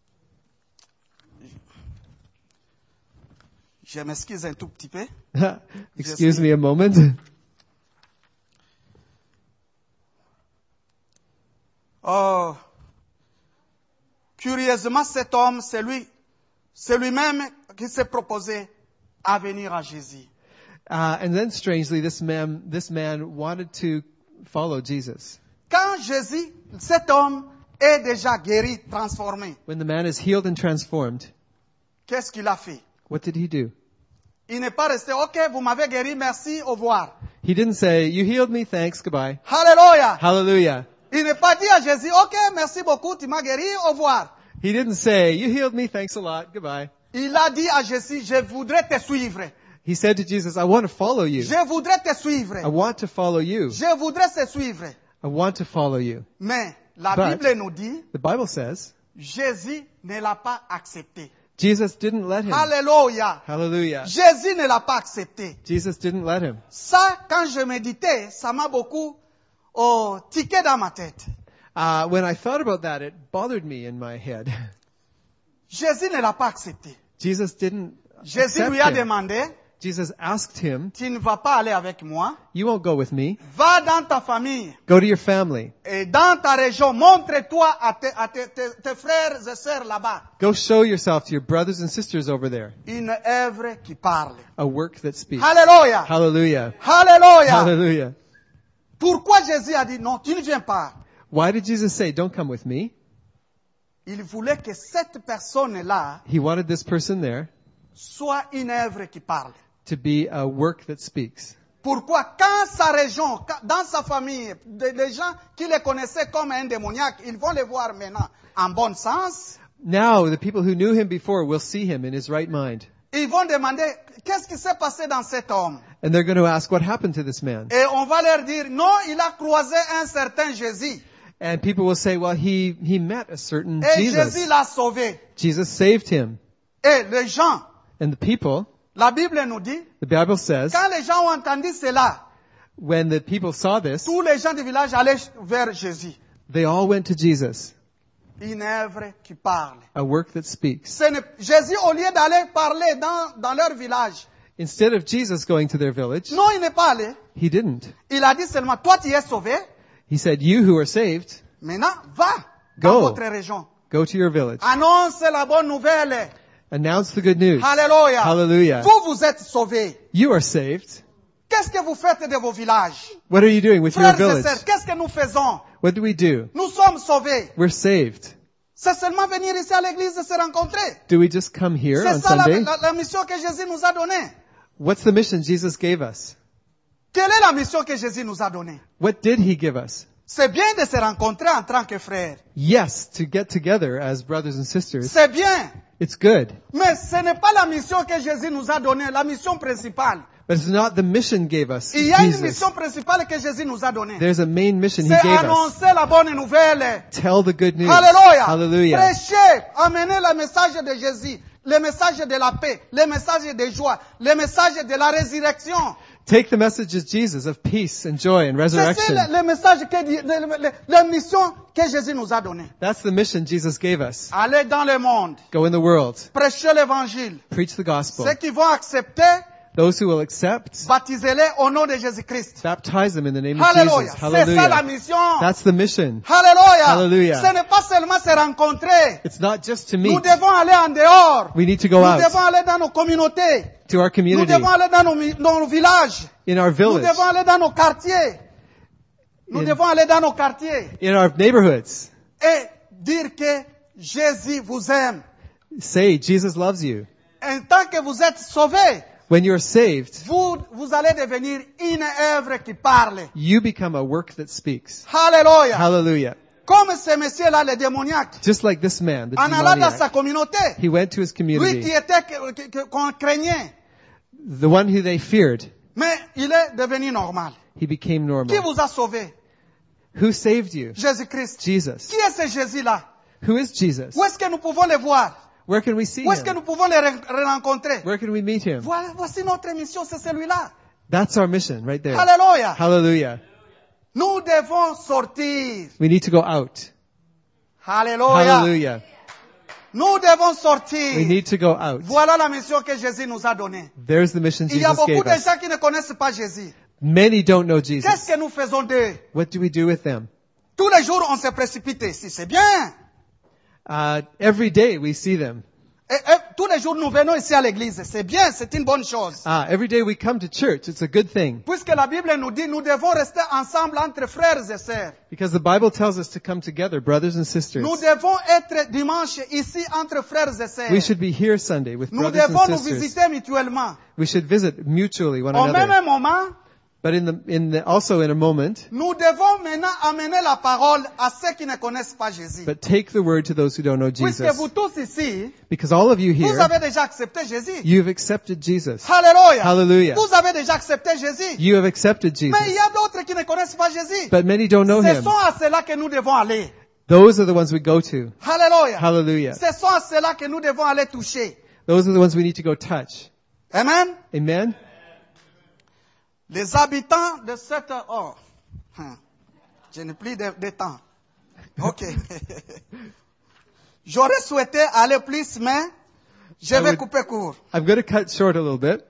A: je m'excuse un tout petit peu.
B: Excuse me a moment.
A: Oh, curieusement, cet homme, c'est lui, c'est lui-même qui s'est proposé à venir à Jésus.
B: Uh, and then strangely, this man, this man wanted to follow Jesus.
A: Quand Jésus, cet homme est déjà guéri, transformé,
B: When the man is healed and transformed,
A: qu'est-ce qu'il a fait?
B: what did he do?
A: Il n'est pas resté, ok, vous m'avez guéri, merci, au revoir.
B: He didn't say, you healed me, thanks, goodbye.
A: Alléluia.
B: Hallelujah.
A: Il n'est pas dit à Jésus, ok, merci beaucoup, tu m'as guéri, au revoir.
B: He didn't say, you healed me, thanks a lot, goodbye.
A: Il a dit à Jésus, je voudrais te suivre.
B: He said to Jesus, I want to follow you.
A: Je voudrais te suivre.
B: I want to follow you.
A: Je voudrais te suivre.
B: I want to follow you.
A: Mais la
B: But-
A: Bible nous dit,
B: The Bible says,
A: Jésus ne l'a pas accepté.
B: Jesus didn't let him.
A: Alléluia.
B: Hallelujah.
A: Jésus ne l'a pas accepté.
B: Jesus didn't let him.
A: Ça, quand je méditais, ça m'a beaucoup oh, tiqué dans ma tête.
B: Uh, when I thought about that, it bothered me in my head.
A: Jésus ne l'a pas accepté.
B: Jesus didn't
A: Jésus
B: accept
A: lui a
B: him.
A: demandé,
B: Jesus asked him,
A: tu ne vas pas aller avec moi.
B: you won't go with me.
A: Va dans ta famille
B: Go to your family.
A: et dans ta région. Montre-toi à, tes- à tes- tes- tes frères et sœurs là-bas.
B: Go show yourself to your brothers and sisters over there.
A: Une œuvre qui parle.
B: A work that speaks.
A: Alléluia.
B: Hallelujah.
A: Alléluia.
B: Hallelujah.
A: Pourquoi Jésus a dit non, tu ne viens pas?
B: Why did Jesus say, don't come with me?
A: Il voulait que cette personne-là
B: He wanted this person there
A: soit une œuvre qui parle.
B: to be a work that speaks.
A: Pourquoi? Quand sa région, quand- dans sa famille, de- les gens qui le connaissaient comme un démoniaque, ils vont le voir maintenant en bon sens.
B: Now, the people who knew him before will see him in his right mind.
A: Ils vont demander, qu'est-ce qui s'est passé dans cet homme?
B: And they're going to ask, what happened to this man?
A: Et on va leur dire, non, il a croisé un certain Jésus.
B: And people will say, well, he, he met a certain
A: Et Jésus
B: Jesus.
A: l'a sauvé.
B: Jesus saved him.
A: Et les gens,
B: And the people,
A: la Bible nous dit,
B: the Bible says,
A: quand les gens ont entendu cela,
B: when the people saw this,
A: tous les gens du village allaient vers Jésus.
B: they all went to Jesus.
A: Une œuvre qui parle.
B: A work that speaks.
A: Ce n'est- Jésus, au lieu d'aller parler dans, dans leur village,
B: Instead of Jesus going to their village,
A: non, il n'est pas allé.
B: he didn't.
A: Il a dit seulement, toi tu es sauvé,
B: He said, you who are saved,
A: maintenant va dans
B: Go.
A: votre région.
B: go to your village.
A: Annonce la bonne nouvelle.
B: Announce the good news.
A: Alléluia.
B: Hallelujah.
A: Vous, vous êtes sauvés.
B: You are saved.
A: Qu'est-ce que vous faites de vos villages?
B: What are you doing with your
A: Frères et
B: village?
A: sœurs, qu'est-ce que nous faisons?
B: What do we do?
A: Nous sommes sauvés.
B: We're saved.
A: C'est seulement venir ici à l'église et se rencontrer.
B: Do we just come here
A: C'est
B: on
A: ça la,
B: Sunday?
A: la- la mission que Jésus nous a donnée.
B: What's the mission Jesus gave us?
A: Quelle est la mission que Jésus nous a donnée?
B: What did he give us?
A: C'est bien de se rencontrer en tant que frères.
B: Yes, to get together as brothers and sisters.
A: C'est bien.
B: It's good.
A: Mais ce n'est pas la mission que Jésus nous a donnée, la mission principale.
B: But it's not the mission gave us.
A: Il y a une
B: Jesus.
A: mission principale que Jésus nous a donnée.
B: There's a main mission he
A: C'est
B: gave us.
A: annoncer la bonne nouvelle.
B: Tell the good news.
A: Alléluia.
B: Hallelujah.
A: Prêcher, amener le message de Jésus, le message de la paix, le message de joie, le message de la résurrection.
B: Take the message of Jesus of peace and joy and
A: C'est
B: resurrection.
A: le, le message, que, le- le- le- la mission que Jésus nous a donnée.
B: That's the mission Jesus gave us.
A: Aller dans le monde,
B: Go in the world.
A: prêcher l'évangile.
B: Preach the gospel.
A: Ceux qui vont accepter,
B: Those who will accept,
A: baptisez-les au nom de Jésus-Christ.
B: baptize them in the name of
A: Alléluia.
B: Jesus.
A: C'est ça la
B: Hallelujah.
A: mission.
B: That's the mission.
A: Alléluia.
B: Hallelujah.
A: Ce n'est pas seulement se rencontrer.
B: It's not just to
A: Nous
B: meet.
A: devons aller en dehors.
B: We need to go
A: Nous
B: out
A: devons aller dans nos communautés.
B: to our
A: Nous
B: community,
A: devons aller dans nos, mi- dans nos villages.
B: in our
A: Nous
B: village,
A: devons aller dans nos quartiers. Nous
B: In-
A: devons aller dans nos quartiers
B: in our neighborhoods.
A: et dire que Jésus vous aime.
B: Say, Jesus loves you.
A: En tant que vous êtes sauvés,
B: When you're saved,
A: vous, vous allez devenir une œuvre qui parle.
B: you become a work that speaks.
A: Alléluia.
B: Hallelujah.
A: Comme ce monsieur-là, le démoniaque,
B: Just like this man, the
A: en allant dans sa
B: demoniac,
A: communauté,
B: he went to his
A: lui qui
B: community,
A: était, que- que- que- qu'on craignait,
B: the one who they feared,
A: mais il est devenu normal.
B: he became
A: Qui
B: normal.
A: vous a sauvé?
B: Who saved you?
A: Jésus-Christ.
B: Jesus.
A: Qui est ce Jésus-là?
B: Who is Jesus?
A: Où est-ce que nous pouvons le voir?
B: Where can we see
A: Où est-ce que
B: him?
A: nous pouvons le re- rencontrer?
B: Where can we meet him?
A: Voilà, voici notre mission, c'est celui-là.
B: That's our mission right there.
A: Alléluia.
B: Hallelujah.
A: Nous devons sortir.
B: We need to go out.
A: Alléluia.
B: Hallelujah.
A: Nous devons
B: We
A: sortir.
B: need to go out.
A: Voilà la mission que Jésus nous a donnée.
B: There's the mission
A: Il y a
B: Jesus
A: beaucoup
B: gave
A: de
B: us.
A: gens qui ne connaissent pas Jésus.
B: Many don't know
A: Qu'est-ce
B: Jesus.
A: que nous faisons d'eux?
B: What do we do with them?
A: Tous les jours, on se précipite ici. C'est bien.
B: Uh, every day we see them.
A: Et, et tous les jours, nous venons ici à l'église. C'est bien, c'est une bonne chose.
B: Ah, every day we come to church. It's a good thing.
A: Puisque la Bible nous dit, nous devons rester ensemble entre frères et sœurs.
B: Because the Bible tells us to come together, brothers and sisters.
A: Nous devons être dimanche ici entre frères et sœurs.
B: We should be here Sunday with
A: Nous
B: brothers
A: devons
B: and
A: nous
B: sisters.
A: visiter mutuellement.
B: We should visit mutually one
A: Au
B: another.
A: même moment,
B: But in the, in the, also in a moment,
A: nous devons maintenant amener la parole à ceux qui ne connaissent pas Jésus.
B: but take the word to those who don't know
A: Puisque
B: Jesus.
A: vous tous ici,
B: Because all of you
A: vous
B: here,
A: avez déjà accepté Jésus.
B: you've accepted Jesus.
A: Alléluia.
B: Hallelujah.
A: Vous avez déjà accepté Jésus.
B: You have accepted
A: Mais il
B: Jesus.
A: y a d'autres qui ne connaissent pas Jésus.
B: But many don't know
A: Ce
B: him.
A: sont à cela que nous devons aller.
B: Those are the ones we go to.
A: Alléluia.
B: Hallelujah.
A: Ce sont à cela que nous devons aller toucher.
B: Those are the ones we need to go touch.
A: Amen.
B: Amen?
A: Les habitants de cette... Oh, hum, je n'ai plus de, de temps. Ok. J'aurais souhaité aller plus, mais je
B: I
A: vais
B: would-
A: couper court.
B: I'm going to cut short a little bit.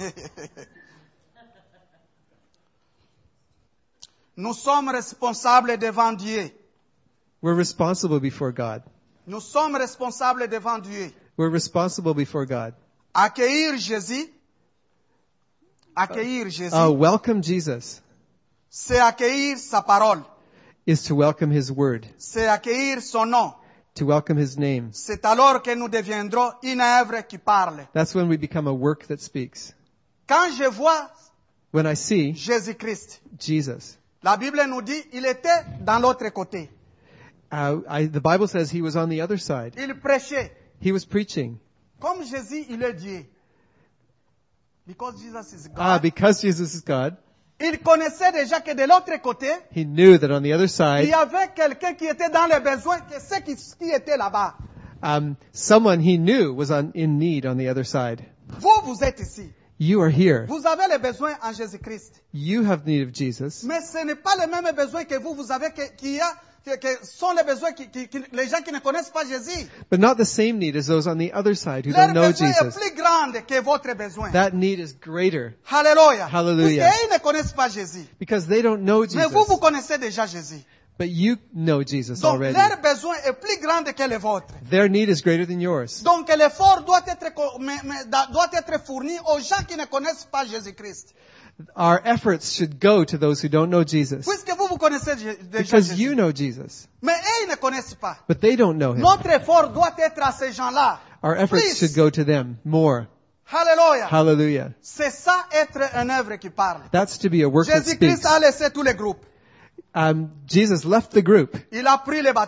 A: Nous sommes responsables devant Dieu.
B: We're responsible before God.
A: Nous sommes responsables devant Dieu.
B: We're responsible before God.
A: Accueillir Jésus, accueillir Jésus,
B: Uh, welcome Jesus
A: c'est accueillir sa parole,
B: is to welcome his word,
A: c'est accueillir son nom.
B: to welcome his name.
A: C'est alors que nous deviendrons une œuvre qui parle.
B: That's when we become a work that speaks.
A: Quand je vois
B: When I see
A: Jésus-Christ,
B: Jesus,
A: la Bible nous dit, il était dans l'autre côté.
B: uh, I, the Bible says he was on the other side.
A: Il prêchait.
B: He was preaching.
A: Comme Jésus, il est Dieu. Because Jesus is God.
B: Ah, because Jesus is God,
A: Il connaissait déjà que de l'autre côté,
B: he knew that on the other
A: il
B: side,
A: y avait quelqu'un qui était dans les besoins, que ceux qui, qui étaient là-bas.
B: um, someone he knew was on, in need on the other side.
A: Vous, vous êtes ici.
B: You are here.
A: Vous avez les besoins en Jésus-Christ.
B: You have need of Jesus.
A: Mais ce n'est pas les mêmes besoins que vous, vous avez, que- qu'il y a, que, que sont les besoins qui, qui, qui- les gens qui ne connaissent pas Jésus.
B: But not the same need as those on the other side who
A: Leur
B: don't know
A: besoin est
B: Jesus.
A: plus grand que votre besoin.
B: That need is greater
A: Alléluia.
B: Hallelujah.
A: Puisqu'ils ne connaissent pas Jésus.
B: because they don't know
A: Mais vous, vous
B: Jesus.
A: connaissez déjà Jésus.
B: But you know Jesus
A: Donc,
B: already.
A: leur besoin est plus grand que le vôtre.
B: Their need is greater than yours.
A: Donc, l'effort doit être, co- mais- mais- da- doit être fourni aux gens qui ne connaissent pas Jésus-Christ.
B: Our efforts should go to those who don't know Jesus.
A: Puisque vous, vous connaissez Jé- déjà
B: Because
A: Jésus.
B: you know Jesus.
A: Mais eux, ils ne connaissent pas.
B: But they don't know him.
A: Notre effort doit être à ces gens-là.
B: Our efforts
A: Please.
B: should go to them more.
A: Alléluia.
B: Hallelujah.
A: C'est ça être une œuvre qui parle.
B: That's to be a work that speaks.
A: Jésus-Christ a laissé tous les groupes.
B: Um, Jesus left the group.
A: Il a pris le bateau.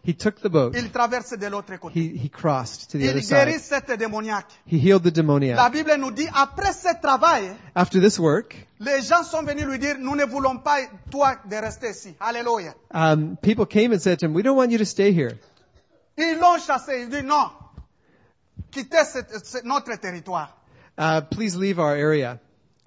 B: He took the boat.
A: il traverse de l'autre côté.
B: He, he crossed to the
A: Il
B: other
A: guérit
B: side.
A: cette démoniaque.
B: He healed the
A: La
B: demoniac.
A: Bible nous dit, après ce travail,
B: After this work,
A: les gens sont venus lui dire, nous ne voulons pas toi de rester ici. Alléluia.
B: um, people came and said to him, we don't want you to stay here.
A: Ils l'ont chassé. Il dit, non, quittez cette- ce- notre territoire.
B: Uh, please leave our area.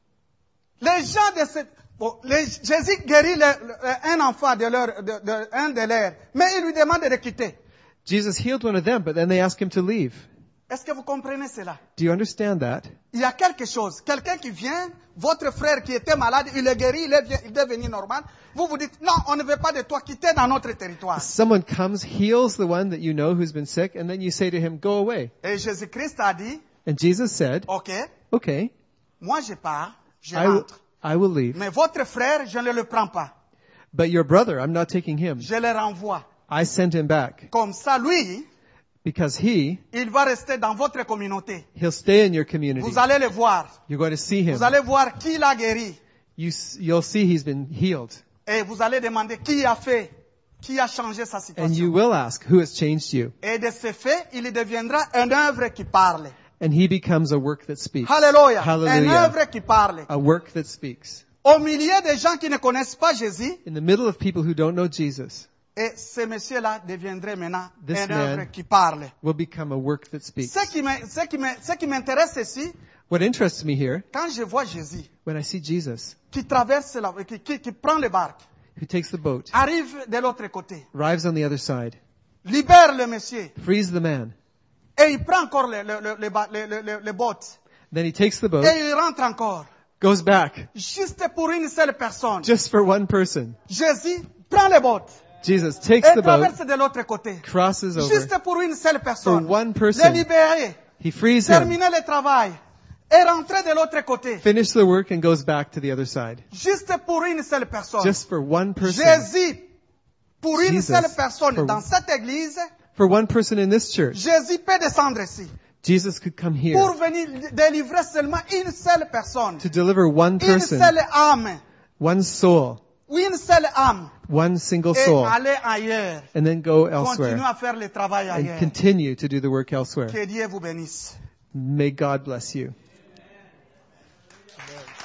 A: Les gens de cette... Bon, les- Jésus guérit le- le- un enfant de leur, de, de- un de leurs, mais il lui demande de quitter.
B: Jesus healed one of them, but then they asked him to leave.
A: Est-ce que vous comprenez cela?
B: Do you understand that?
A: Il y a quelque chose. Quelqu'un qui vient, votre frère qui était malade, il est guéri, il est, bien- il est devenu normal. Vous vous dites, non, on ne veut pas de toi, quitter dans notre territoire.
B: Someone comes, heals the one that you know who's been sick, and then you say to him, go away.
A: Et Jésus-Christ a dit,
B: And Jesus said,
A: ok,
B: okay,
A: moi je pars, je
B: I will,
A: rentre.
B: I will leave.
A: Mais votre frère, je ne le prends pas.
B: But your brother, I'm not taking him.
A: Je le renvoie.
B: I sent him back.
A: Comme ça, lui,
B: Because he,
A: il va rester dans votre communauté.
B: he'll stay in your community.
A: Vous allez le voir.
B: You're going to see him.
A: Vous allez voir qui l'a guéri.
B: You, s- you'll see he's been healed.
A: Et vous allez demander qui a fait, qui a changé sa
B: And you
A: situation.
B: will ask, who has changed you?
A: Et de ce fait, il deviendra une œuvre qui parle.
B: And he becomes a work that speaks.
A: Alléluia. Une
B: Hallelujah.
A: œuvre qui parle.
B: A work that speaks.
A: Au milieu des gens qui ne connaissent pas Jésus,
B: In the middle of people who don't know Jesus,
A: et ce monsieur-là deviendrait maintenant
B: This
A: une
B: man
A: œuvre qui parle.
B: will become a work that speaks.
A: Ce qui me- ce qui me- ce qui m'intéresse ici,
B: What interests me here,
A: quand je vois Jésus
B: when I see Jesus,
A: qui traverse la, qui, qui, qui prend le barque,
B: who takes the boat,
A: arrive de l'autre côté,
B: arrives on the other side,
A: libère le monsieur,
B: frees the man,
A: et il prend encore le, le, le, le, ba- le, le, le- le boat,
B: then he takes the boat,
A: et il rentre encore,
B: goes back,
A: juste pour une seule personne.
B: just for one person.
A: Jésus prend le boat
B: Jesus takes
A: et
B: the boat,
A: traverse de l'autre côté,
B: crosses over,
A: juste pour une seule personne.
B: For one
A: Le
B: person.
A: libérer,
B: he frees him,
A: terminer le travail et rentrer de l'autre côté,
B: finishes the work and goes back to the other side.
A: juste pour une seule personne.
B: Just for one person.
A: Jésus, pour une
B: Jesus,
A: seule personne
B: for-
A: dans cette église,
B: For one person in this church.
A: Jésus peut descendre ici
B: Jesus could come here
A: pour venir délivrer seulement une seule personne,
B: to deliver one
A: une
B: person,
A: seule âme,
B: one soul,
A: une seule âme,
B: one single
A: et
B: soul,
A: aller ailleurs,
B: and then go
A: continuer
B: elsewhere
A: à faire le travail
B: and
A: ailleurs.
B: continue to do the work elsewhere.
A: Que Dieu vous bénisse.
B: May God bless you.